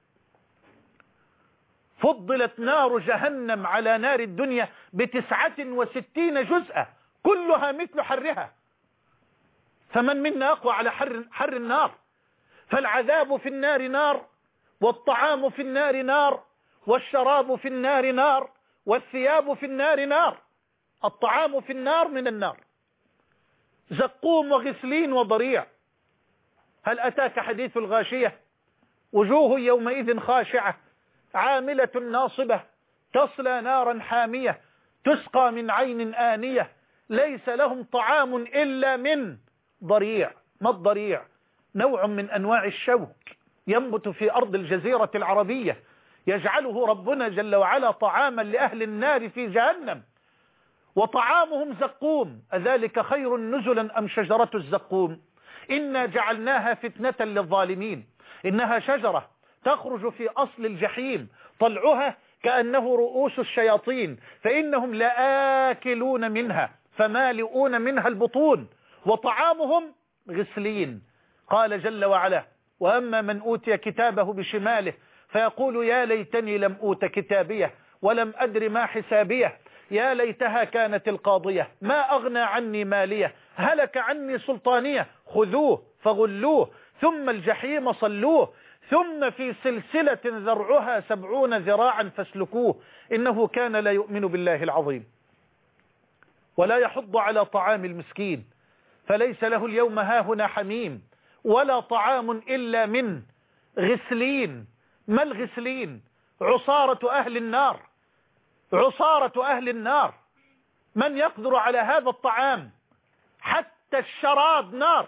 فضلت نار جهنم على نار الدنيا بتسعة وستين جزءا كلها مثل حرها. فمن منا يقوى على حر, حر النار؟ فالعذاب في النار نار، والطعام في النار نار، والشراب في النار نار، والثياب في النار نار. الطعام في النار من النار، زقوم وغسلين وضريع. هل أتاك حديث الغاشية؟ وجوه يومئذ خاشعة عاملة ناصبة تصلى نارا حامية تسقى من عين آنية ليس لهم طعام إلا من ضريع. ما الضريع؟ نوع من أنواع الشوك ينبت في أرض الجزيرة العربية، يجعله ربنا جل وعلا طعاما لأهل النار في جهنم. وطعامهم زقوم. أذلك خير نزلا أم شجرة الزقوم؟ إنا جعلناها فتنة للظالمين. إنها شجرة تخرج في أصل الجحيم طلعها كأنه رؤوس الشياطين، فإنهم لآكلون منها فمالئون منها البطون، وطعامهم غسلين. قال جل وعلا وأما من أوتي كتابه بشماله فيقول يا ليتني لم أوت كتابيه ولم أدر ما حسابيه يا ليتها كانت القاضية ما أغنى عني مالية هلك عني سلطانية خذوه فغلوه ثم الجحيم صلوه ثم في سلسلة ذرعها سبعون ذراعا فاسلكوه إنه كان لا يؤمن بالله العظيم ولا يحض على طعام المسكين. فليس له اليوم هاهنا حميم ولا طعام إلا من غسلين. ما الغسلين؟ عصارة أهل النار، عصارة أهل النار. من يقدر على هذا الطعام؟ حتى الشراب نار.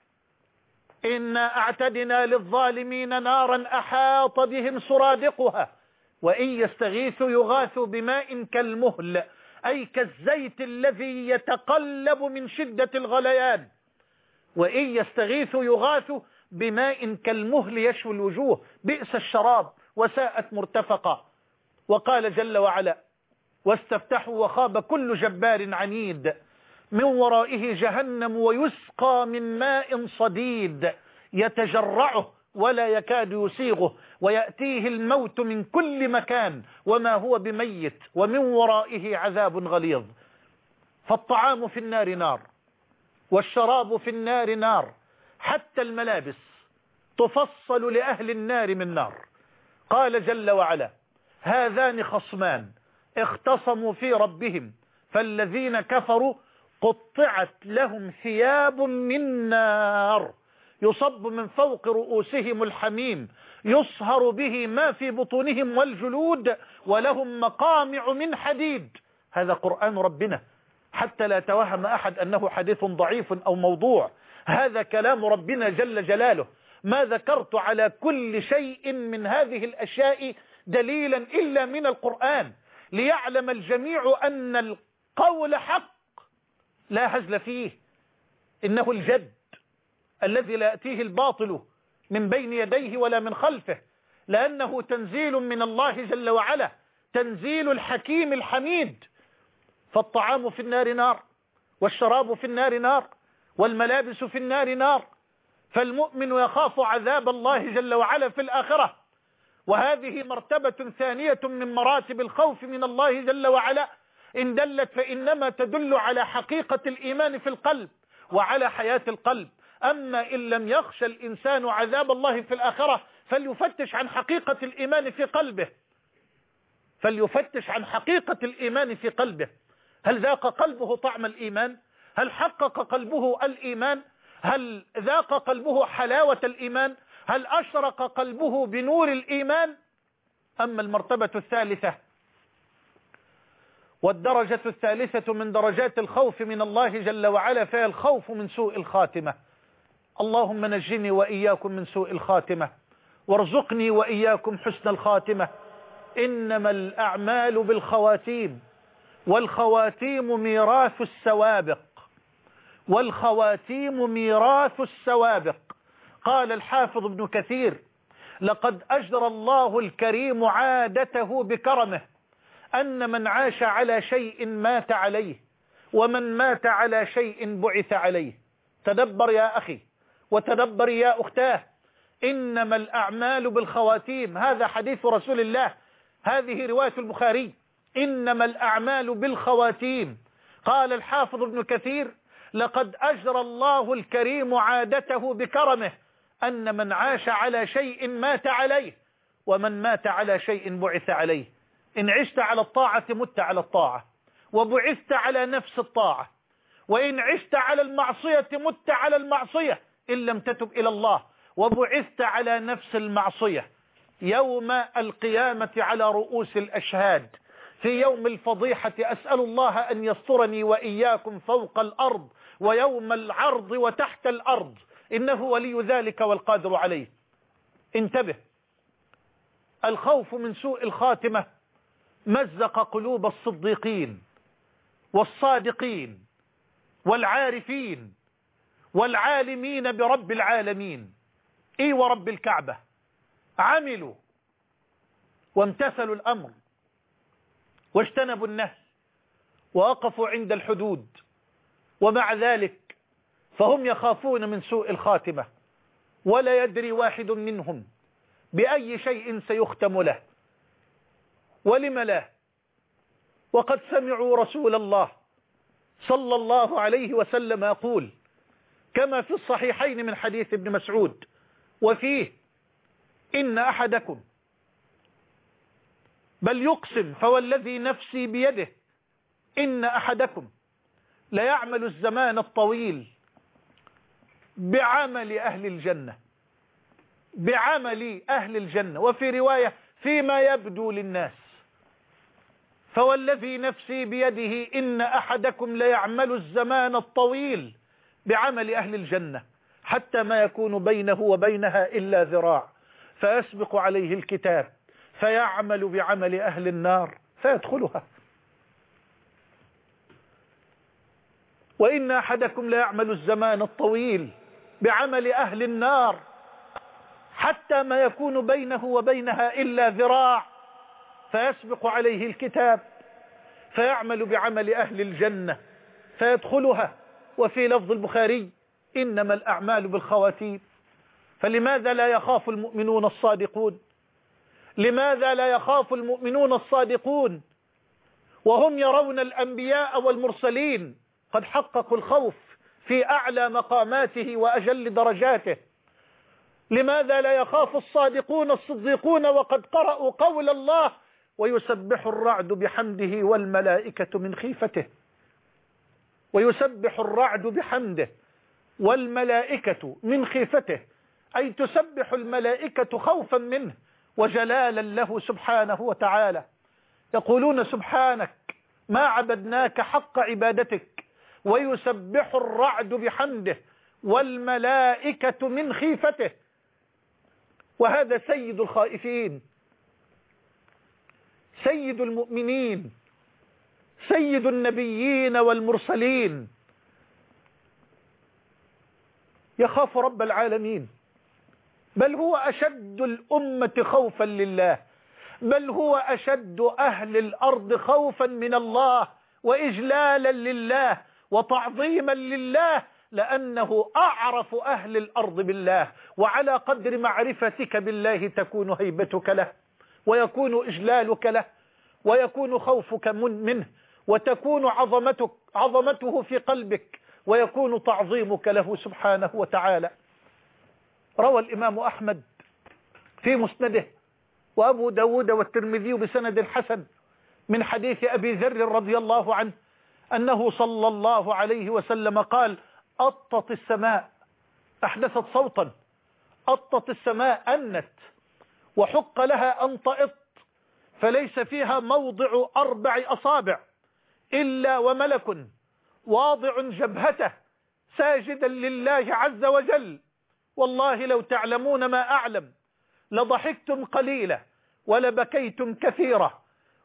إنا أعتدنا للظالمين نارا أحاط بهم سرادقها وإن يستغيثوا يغاثوا بماء كالمهل، أي كالزيت الذي يتقلب من شدة الغليان. وإن يستغيثوا يغاثوا بماء كالمهل يشوي الوجوه، بئس الشراب وساءت مرتفقا. وقال جل وعلا: واستفتحوا وخاب كل جبار عنيد من ورائه جهنم ويسقى من ماء صديد يتجرعه ولا يكاد يسيغه ويأتيه الموت من كل مكان وما هو بميت ومن ورائه عذاب غليظ. فالطعام في النار نار، والشراب في النار نار، حتى الملابس تفصل لأهل النار من نار. قال جل وعلا: هذان خصمان اختصموا في ربهم فالذين كفروا قطعت لهم ثياب من نار يصب من فوق رؤوسهم الحميم يصهر به ما في بطونهم والجلود ولهم مقامع من حديد. هذا قرآن ربنا، حتى لا توهم أحد أنه حديث ضعيف أو موضوع. هذا كلام ربنا جل جلاله. ما ذكرت على كل شيء من هذه الأشياء دليلا إلا من القرآن، ليعلم الجميع أن القول حق لا هزل فيه. إنه الجد الذي لا يأتيه الباطل من بين يديه ولا من خلفه، لأنه تنزيل من الله جل وعلا، تنزيل الحكيم الحميد. فالطعام في النار نار، والشراب في النار نار، والملابس في النار نار. فالمؤمن يخاف عذاب الله جل وعلا في الآخرة، وهذه مرتبة ثانية من مراتب الخوف من الله جل وعلا. إن دلت فإنما تدل على حقيقة الإيمان في القلب وعلى حياة القلب. أما إن لم يخشى الإنسان عذاب الله في الآخرة فليفتش عن حقيقة الإيمان في قلبه، فليفتش عن حقيقة الإيمان في قلبه. هل ذاق قلبه طعم الإيمان؟ هل حقق قلبه الإيمان؟ هل ذاق قلبه حلاوة الإيمان؟ هل أشرق قلبه بنور الإيمان؟ أما المرتبة الثالثة والدرجة الثالثة من درجات الخوف من الله جل وعلا فهي الخوف من سوء الخاتمة. اللهم نجني وإياكم من سوء الخاتمة، وارزقني وإياكم حسن الخاتمة. إنما الأعمال بالخواتيم، والخواتيم ميراث السوابق، والخواتيم ميراث السوابق. قال الحافظ ابن كثير: لقد أجرى الله الكريم عادته بكرمه أن من عاش على شيء مات عليه، ومن مات على شيء بعث عليه. تدبر يا أخي وتدبر يا أختاه. إنما الأعمال بالخواتيم، هذا حديث رسول الله، هذه رواية البخاري. إنما الأعمال بالخواتيم. قال الحافظ ابن كثير: لقد أجرى الله الكريم عادته بكرمه أن من عاش على شيء مات عليه، ومن مات على شيء بعث عليه. إن عشت على الطاعة مت على الطاعة، وبعثت على نفس الطاعة. وإن عشت على المعصية مت على المعصية إن لم تتب إلى الله، وبعثت على نفس المعصية. يوم القيامة على رؤوس الأشهاد، في يوم الفضيحة، أسأل الله أن يسترني وإياكم فوق الأرض ويوم العرض وتحت الأرض، إنه ولي ذلك والقادر عليه. انتبه، الخوف من سوء الخاتمة مزق قلوب الصديقين والصادقين والعارفين والعالمين برب العالمين. إي ورب الكعبة، عملوا وامتثلوا الأمر واجتنبوا النهي ووقفوا عند الحدود، ومع ذلك فهم يخافون من سوء الخاتمة، ولا يدري واحد منهم بأي شيء سيختم له ولم لا. وقد سمعوا رسول الله صلى الله عليه وسلم يقول كما في الصحيحين من حديث ابن مسعود وفيه: إن أحدكم، بل يقسم فوالذي نفسي بيده، إن أحدكم ليعمل الزمان الطويل بعمل أهل الجنة، بعمل أهل الجنة. وفي رواية فيما يبدو للناس. فوالذي نفسي بيده إن أحدكم ليعمل الزمان الطويل بعمل أهل الجنة حتى ما يكون بينه وبينها إلا ذراع، فيسبق عليه الكتاب فيعمل بعمل أهل النار فيدخلها. وإن أحدكم ليعمل الزمان الطويل بعمل أهل النار حتى ما يكون بينه وبينها إلا ذراع، فيسبق عليه الكتاب فيعمل بعمل أهل الجنة فيدخلها. وفي لفظ البخاري إنما الأعمال بالخواتيم. فلماذا لا يخاف المؤمنون الصادقون؟ لماذا لا يخاف المؤمنون الصادقون وهم يرون الأنبياء والمرسلين قد حققوا الخوف في أعلى مقاماته وأجل درجاته؟ لماذا لا يخاف الصادقون الصديقون وقد قرأوا قول الله ويسبح الرعد بحمده والملائكة من خيفته؟ ويسبح الرعد بحمده والملائكة من خيفته، أي تسبح الملائكة خوفا منه وجلالا له سبحانه وتعالى. يقولون سبحانك ما عبدناك حق عبادتك. ويسبح الرعد بحمده والملائكة من خيفته. وهذا سيد الخائفين، سيد المؤمنين، سيد النبيين والمرسلين، يخاف رب العالمين. بل هو أشد الأمة خوفا لله، بل هو أشد أهل الأرض خوفا من الله وإجلالا لله وتعظيما لله، لأنه أعرف أهل الأرض بالله. وعلى قدر معرفتك بالله تكون هيبتك له، ويكون إجلالك له، ويكون خوفك منه، وتكون عظمتك عظمته في قلبك، ويكون تعظيمك له سبحانه وتعالى. روى الإمام أحمد في مسنده وأبو داود والترمذي بسند حسن من حديث أبي ذر رضي الله عنه أنه صلى الله عليه وسلم قال: أطت السماء، أحدثت صوتا، أطت السماء أنت، وحق لها أن تأط، فليس فيها موضع أربع أصابع إلا وملك واضع جبهته ساجدا لله عز وجل. والله لو تعلمون ما أعلم لضحكتم قليلا ولبكيتم كثيرا.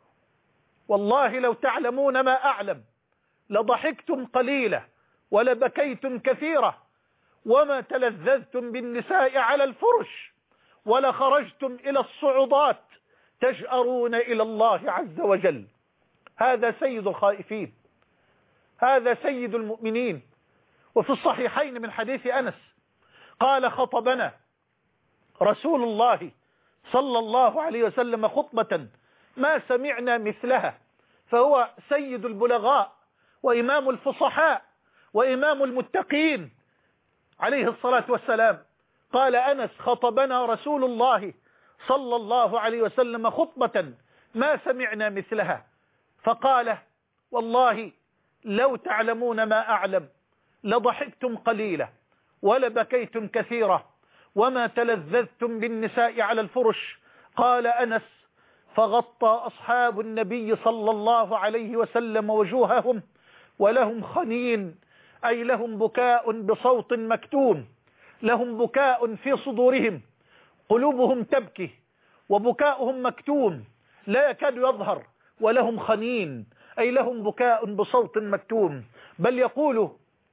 والله لو تعلمون ما أعلم لضحكتم قليلا ولبكيتم كثيرا، وما تلذذتم بالنساء على الفرش ولخرجتم إلى الصعودات تجأرون إلى الله عز وجل. هذا سيد الخائفين، هذا سيد المؤمنين. وفي الصحيحين من حديث أنس قال: خطبنا رسول الله صلى الله عليه وسلم خطبة ما سمعنا مثلها. فهو سيد البلغاء وإمام الفصحاء وإمام المتقين عليه الصلاة والسلام. قال أنس: خطبنا رسول الله صلى الله عليه وسلم خطبة ما سمعنا مثلها. فقال: والله لو تعلمون ما أعلم لضحكتم قليلا ولبكيتم كثيرا، وما تلذذتم بالنساء على الفرش. قال أنس: فغطى أصحاب النبي صلى الله عليه وسلم وجوههم ولهم خنين، أي لهم بكاء بصوت مكتوم، لهم بكاء في صدورهم، قلوبهم تبكي وبكاؤهم مكتوم لا يكاد يظهر، ولهم خنين أي لهم بكاء بصوت مكتوم. بل يقول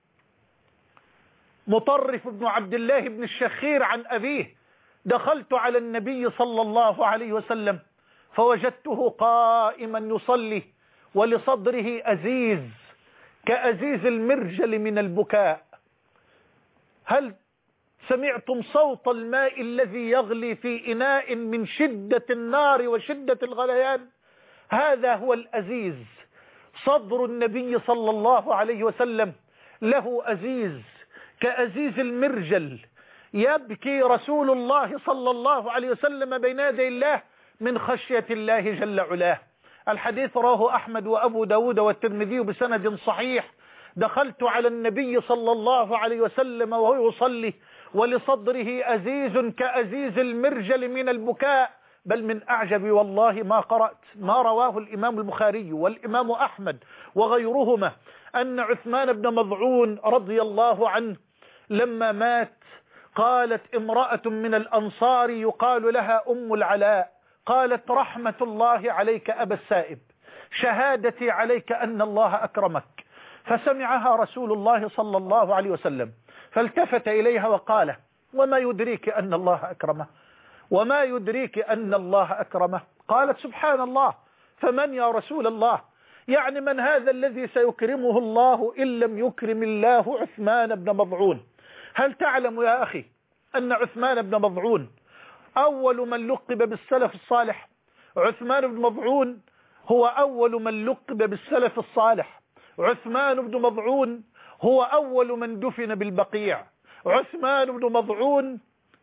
مطرف بن عبد الله بن الشخير عن أبيه: دخلت على النبي صلى الله عليه وسلم فوجدته قائما يصلي ولصدره أزيز كأزيز المرجل من البكاء. هل سمعتم صوت الماء الذي يغلي في إناء من شدة النار وشدة الغليان؟ هذا هو الأزيز. صدر النبي صلى الله عليه وسلم له أزيز كأزيز المرجل، يبكي رسول الله صلى الله عليه وسلم بين يدي الله من خشية الله جل علاه. الحديث رواه أحمد وأبو داود والترمذي بسند صحيح دخلت على النبي صلى الله عليه وسلم وهو يصلي ولصدره أزيز كأزيز المرجل من البكاء، بل من أعجب والله ما قرأت ما رواه الإمام البخاري والإمام أحمد وغيرهما أن عثمان بن مظعون رضي الله عنه لما مات قالت امرأة من الأنصار يقال لها أم العلاء، قالت رحمة الله عليك أبا السائب، شهادتي عليك أن الله أكرمك. فسمعها رسول الله صلى الله عليه وسلم فالتفت إليها وقال وما يدريك أن الله أكرمه، وما يدريك أن الله أكرمه؟ قالت سبحان الله، فمن يا رسول الله؟ يعني من هذا الذي سيكرمه الله إن لم يكرم الله عثمان بن مظعون؟ هل تعلم يا أخي أن عثمان بن مظعون أول من لقب بالسلف الصالح؟ عثمان بن مظعون هو أول من لقب بالسلف الصالح. عثمان بن مظعون هو أول من دفن بالبقيع. عثمان بن مظعون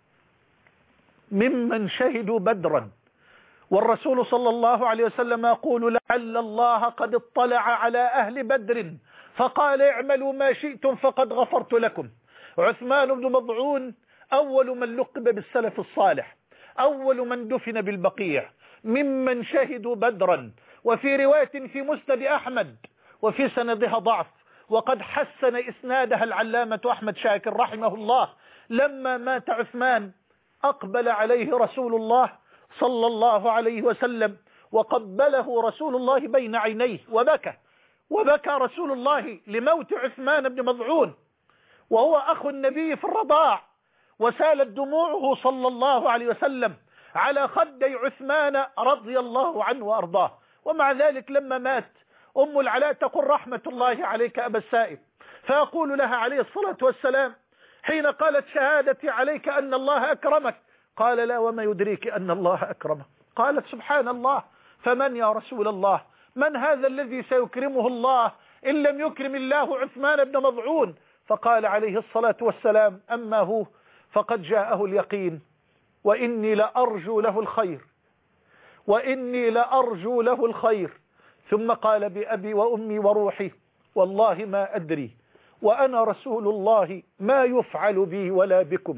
ممن شهدوا بدرا، والرسول صلى الله عليه وسلم يقول لعل الله قد اطلع على أهل بدر فقال اعملوا ما شئتم فقد غفرت لكم. عثمان بن مظعون أول من لقب بالسلف الصالح، أول من دفن بالبقيع، ممن شهدوا بدرا. وفي رواية في مسند أحمد وفي سندها ضعف وقد حسن إسنادها العلامة أحمد شاكر رحمه الله، لما مات عثمان أقبل عليه رسول الله صلى الله عليه وسلم وقبله رسول الله بين عينيه وبكى وبكى رسول الله لموت عثمان بن مظعون وهو أخو النبي في الرضاع، وسالت دموعه صلى الله عليه وسلم على خدي عثمان رضي الله عنه وأرضاه. ومع ذلك لما مات أم العلاء تقول رحمة الله عليك أبا السائب، فيقول لها عليه الصلاة والسلام حين قالت شهادتي عليك أن الله أكرمك، قال لا وما يدريك أن الله أكرمه؟ قالت سبحان الله، فمن يا رسول الله؟ من هذا الذي سيكرمه الله إن لم يكرم الله عثمان بن مظعون؟ فقال عليه الصلاة والسلام أما هو فقد جاءه اليقين وإني لأرجو له الخير وإني لأرجو له الخير. ثم قال بأبي وأمي وروحي والله ما أدري وأنا رسول الله ما يفعل بي ولا بكم.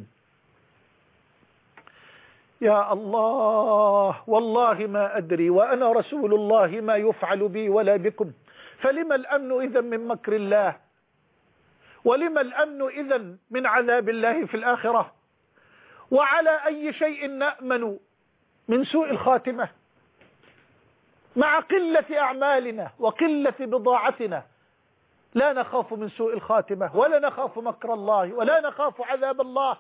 يا الله، والله ما أدري وأنا رسول الله ما يفعل بي ولا بكم. فلما الأمن إذن من مكر الله؟ ولما الأمن إذن من عذاب الله في الآخرة؟ وعلى أي شيء نأمن من سوء الخاتمة؟ مع قلة أعمالنا وقلة بضاعتنا لا نخاف من سوء الخاتمة ولا نخاف مكر الله ولا نخاف عذاب الله.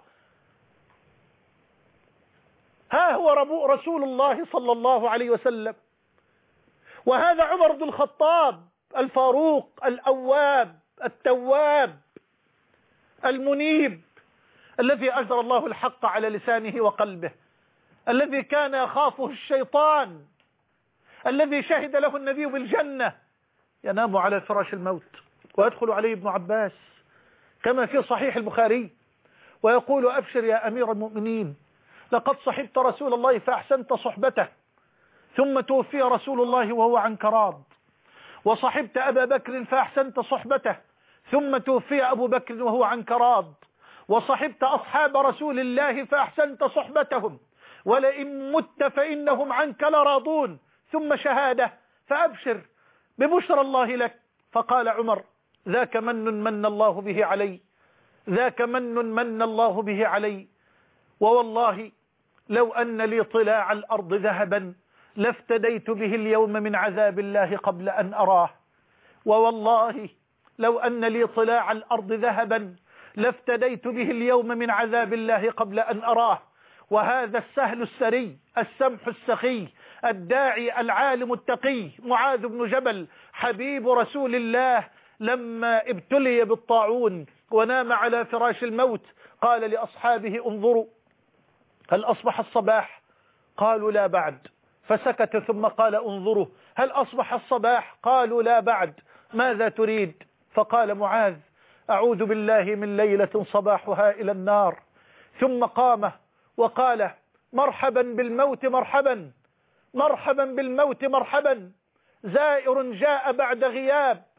ها هو ربو رسول الله صلى الله عليه وسلم، وهذا عمر بن الخطاب الفاروق الأواب التواب المنيب الذي أجرى الله الحق على لسانه وقلبه، الذي كان يخافه الشيطان، الذي شهد له النبي بالجنة، ينام على فراش الموت ويدخل عليه ابن عباس كما في صحيح البخاري ويقول أبشر يا أمير المؤمنين لقد صحبت رسول الله فأحسنت صحبته، ثم توفي رسول الله وهو عنك راض، وصحبت أبا بكر فأحسنت صحبته، ثم توفي أبو بكر وهو عنك راض، وصحبت أصحاب رسول الله فأحسنت صحبتهم، ولئن مت فإنهم عنك لراضون، ثم شهادة، فأبشر ببشرى الله لك. فقال عمر ذاك من من الله به علي، ذاك من من الله به علي، ووالله لو أن لي طلاع الأرض ذهبا لافتديت به اليوم من عذاب الله قبل أن أراه، ووالله لو أن لي طلاع الأرض ذهبا لافتديت به اليوم من عذاب الله قبل أن أراه. وهذا السهل السري السمح السخي الداعي العالم التقي معاذ بن جبل حبيب رسول الله لما ابتلي بالطاعون ونام على فراش الموت قال لأصحابه انظروا هل أصبح الصباح؟ قالوا لا بعد، فسكت ثم قال انظروا هل أصبح الصباح؟ قالوا لا بعد، ماذا تريد؟ فقال معاذ أعوذ بالله من ليلة صباحها إلى النار. ثم قام وقال مرحبا بالموت مرحبا مرحبا بالموت مرحبا، زائر جاء بعد غياب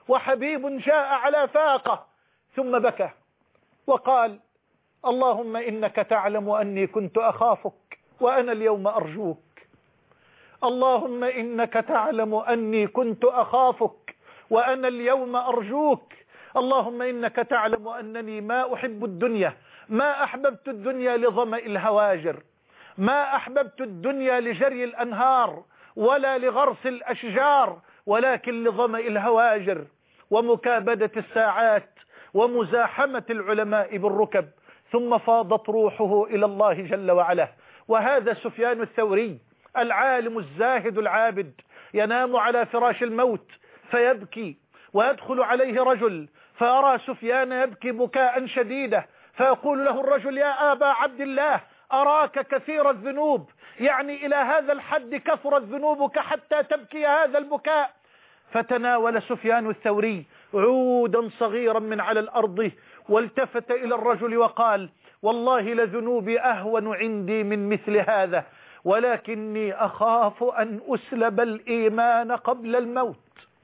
وحبيب جاء على فاقة، ثم بكى وقال: اللهم إنك تعلم أني كنت أخافك وأنا اليوم أرجوك. اللهم إنك تعلم أني كنت أخافك وأنا اليوم أرجوك. اللهم إنك تعلم أنني ما أحب الدنيا، ما أحببت الدنيا لظمأ الهواجر، ما أحببت الدنيا لجري الأنهار ولا لغرس الأشجار، ولكن لظمأ الهواجر ومكابدة الساعات ومزاحمة العلماء بالركب. ثم فاضت روحه إلى الله جل وعلا. وهذا سفيان الثوري العالم الزاهد العابد ينام على فراش الموت فيبكي، ويدخل عليه رجل فيرى سفيان يبكي بكاء شديدا، فيقول له الرجل: يا أبا عبد الله، أراك كثير الذنوب، يعني إلى هذا الحد كثرت ذنوبك حتى تبكي هذا البكاء؟ فتناول سفيان الثوري عودا صغيرا من على الأرض والتفت إلى الرجل وقال: والله لذنوبي أهون عندي من مثل هذا، ولكني أخاف أن أسلب الإيمان قبل الموت.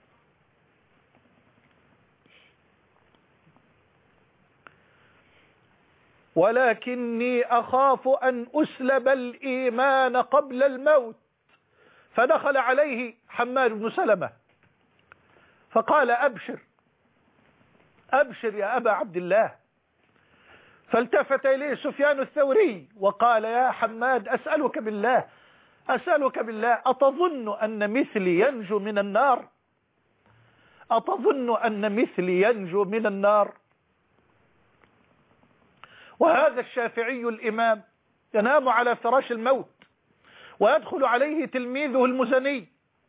ولكني أخاف أن أسلب الإيمان قبل الموت. فدخل عليه حماد بن سلمة فقال: أبشر أبشر يا أبا عبد الله. فالتفت إليه سفيان الثوري وقال: يا حماد، أسألك بالله أسألك بالله أتظن أن مثلي ينجو من النار؟ أتظن أن مثلي ينجو من النار؟ وهذا الشافعي الإمام ينام على فراش الموت، ويدخل عليه تلميذه المزني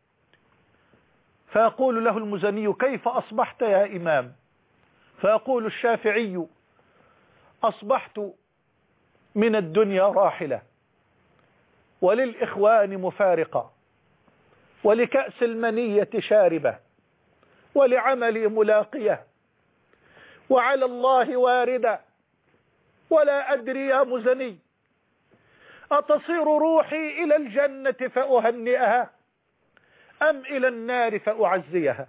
فيقول له المزني: كيف أصبحت يا إمام؟ فيقول الشافعي: أصبحت من الدنيا راحلة، وللإخوان مفارقة، ولكأس المنية شاربة، ولعملي ملاقية، وعلى الله واردة، ولا أدري يا مزني أتصير روحي إلى الجنة فأهنئها أم إلى النار فأعزيها؟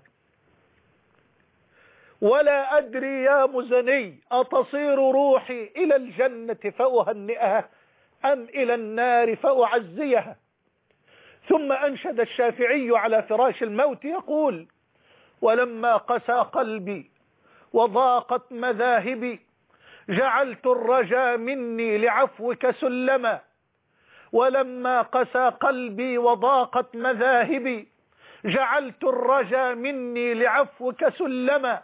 ولا أدري يا مزني أتصير روحي إلى الجنة فأهنئها أم إلى النار فأعزيها. ثم أنشد الشافعي على فراش الموت يقول: ولما قسى قلبي وضاقت مذاهبي جعلت الرجا مني لعفوك سلما. ولما قسى قلبي وضاقت مذاهبي جعلت الرجا مني لعفوك سلما.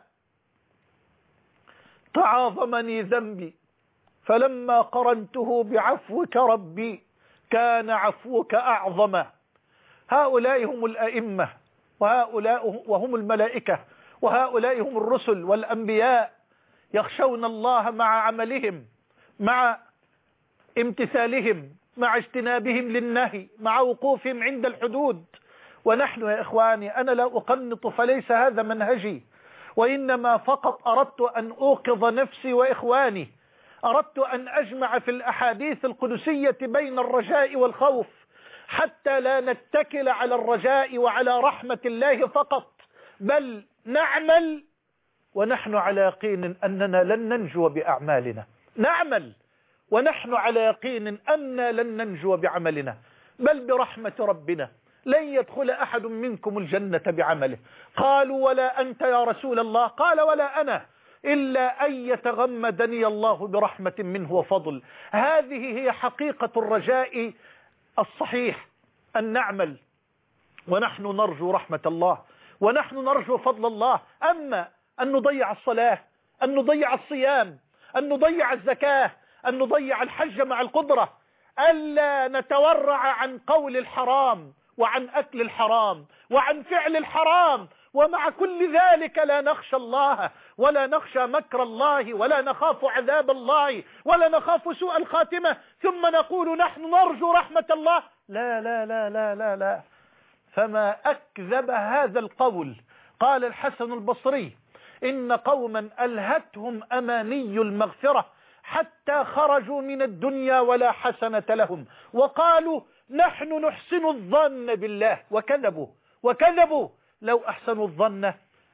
تعاظمني ذنبي فلما قرنته بعفوك ربي كان عفوك أعظم. هؤلاء هم الأئمة، وهؤلاء وهم الملائكة، وهؤلاء هم الرسل والأنبياء، يخشون الله مع عملهم، مع امتثالهم، مع اجتنابهم للنهي، مع وقوفهم عند الحدود. ونحن يا إخواني، أنا لا أقنط فليس هذا منهجي، وإنما فقط أردت أن أوقظ نفسي وإخواني، أردت أن أجمع في الأحاديث القدسية بين الرجاء والخوف، حتى لا نتكل على الرجاء وعلى رحمة الله فقط، بل نعمل ونحن على يقين أننا لن ننجو بأعمالنا. نعمل ونحن على يقين أننا لن ننجو بعملنا، بل برحمة ربنا. لن يدخل أحد منكم الجنة بعمله. قالوا: ولا أنت يا رسول الله؟ قال: ولا أنا، إلا أن يتغمدني الله برحمة منه وفضل. هذه هي حقيقة الرجاء الصحيح، أن نعمل ونحن نرجو رحمة الله، ونحن نرجو فضل الله. أما أن نضيع الصلاة، أن نضيع الصيام، أن نضيع الزكاة، أن نضيع الحج مع القدرة، ألا نتورع عن قول الحرام وعن أكل الحرام وعن فعل الحرام، ومع كل ذلك لا نخشى الله ولا نخشى مكر الله ولا نخاف عذاب الله ولا نخاف سوء الخاتمة، ثم نقول نحن نرجو رحمة الله. لا لا لا لا لا لا فما أكذب هذا القول. قال الحسن البصري: إن قوما ألهتهم أماني المغفرة حتى خرجوا من الدنيا ولا حسنة لهم، وقالوا نحن نحسن الظن بالله، وكذبوا وكذبوا. لو أحسنوا الظن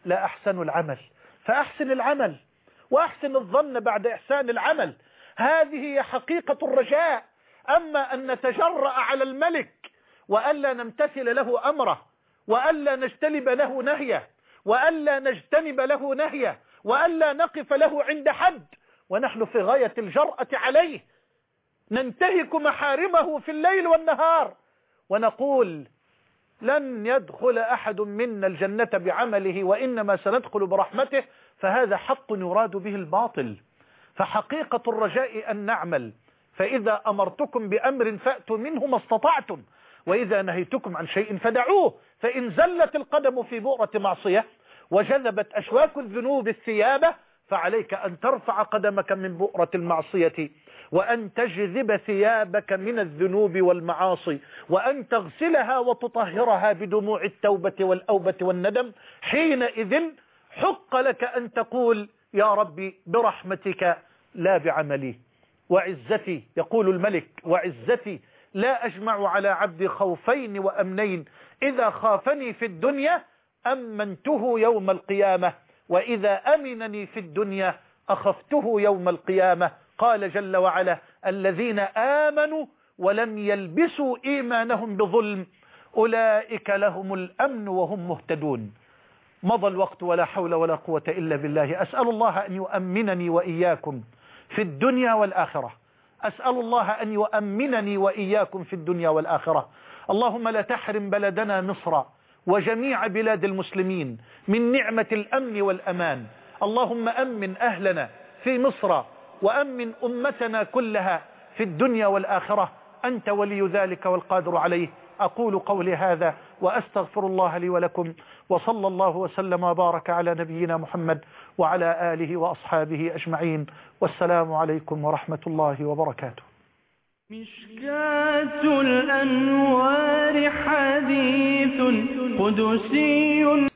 لا أحسن العمل، فأحسن العمل وأحسن الظن بعد إحسان العمل. هذه هي حقيقة الرجاء. أما أن نتجرأ على الملك وألا نمتثل له أمره، وألا نجتنب له نهيه، وألا نجتنب له نهيه، وألا نقف له عند حد ونحن في غاية الجرأة عليه، ننتهك محارمه في الليل والنهار ونقول لن يدخل أحد منا الجنة بعمله وإنما سندخل برحمته، فهذا حق يراد به الباطل. فحقيقة الرجاء أن نعمل، فإذا أمرتكم بأمر فأتوا منه ما استطعتم، وإذا نهيتكم عن شيء فدعوه. فإن زلت القدم في بؤرة معصية وجذبت أشواك الذنوب الثيابة فعليك أن ترفع قدمك من بؤرة المعصية، وأن تجذب ثيابك من الذنوب والمعاصي، وأن تغسلها وتطهرها بدموع التوبة والأوبة والندم. حينئذ حق لك أن تقول يا ربي برحمتك لا بعملي، وعزتي، يقول الملك وعزتي لا أجمع على عبدي خوفين وأمنين، إذا خافني في الدنيا أمنته يوم القيامة، وإذا أمنني في الدنيا أخفته يوم القيامة. قال جل وعلا الذين آمنوا ولم يلبسوا إيمانهم بظلم أولئك لهم الأمن وهم مهتدون. مضى الوقت ولا حول ولا قوة إلا بالله. أسأل الله أن يؤمنني وإياكم في الدنيا والآخرة، أسأل الله أن يؤمنني وإياكم في الدنيا والآخرة. اللهم لا تحرم بلدنا مصر وجميع بلاد المسلمين من نعمة الأمن والأمان. اللهم أمن أهلنا في مصر وأمن أمتنا كلها في الدنيا والآخرة، أنت ولي ذلك والقادر عليه. أقول قولي هذا وأستغفر الله لي ولكم، وصلى الله وسلم وبارك على نبينا محمد وعلى آله وأصحابه أجمعين، والسلام عليكم ورحمة الله وبركاته. مشكاة الأنوار حديث قدسي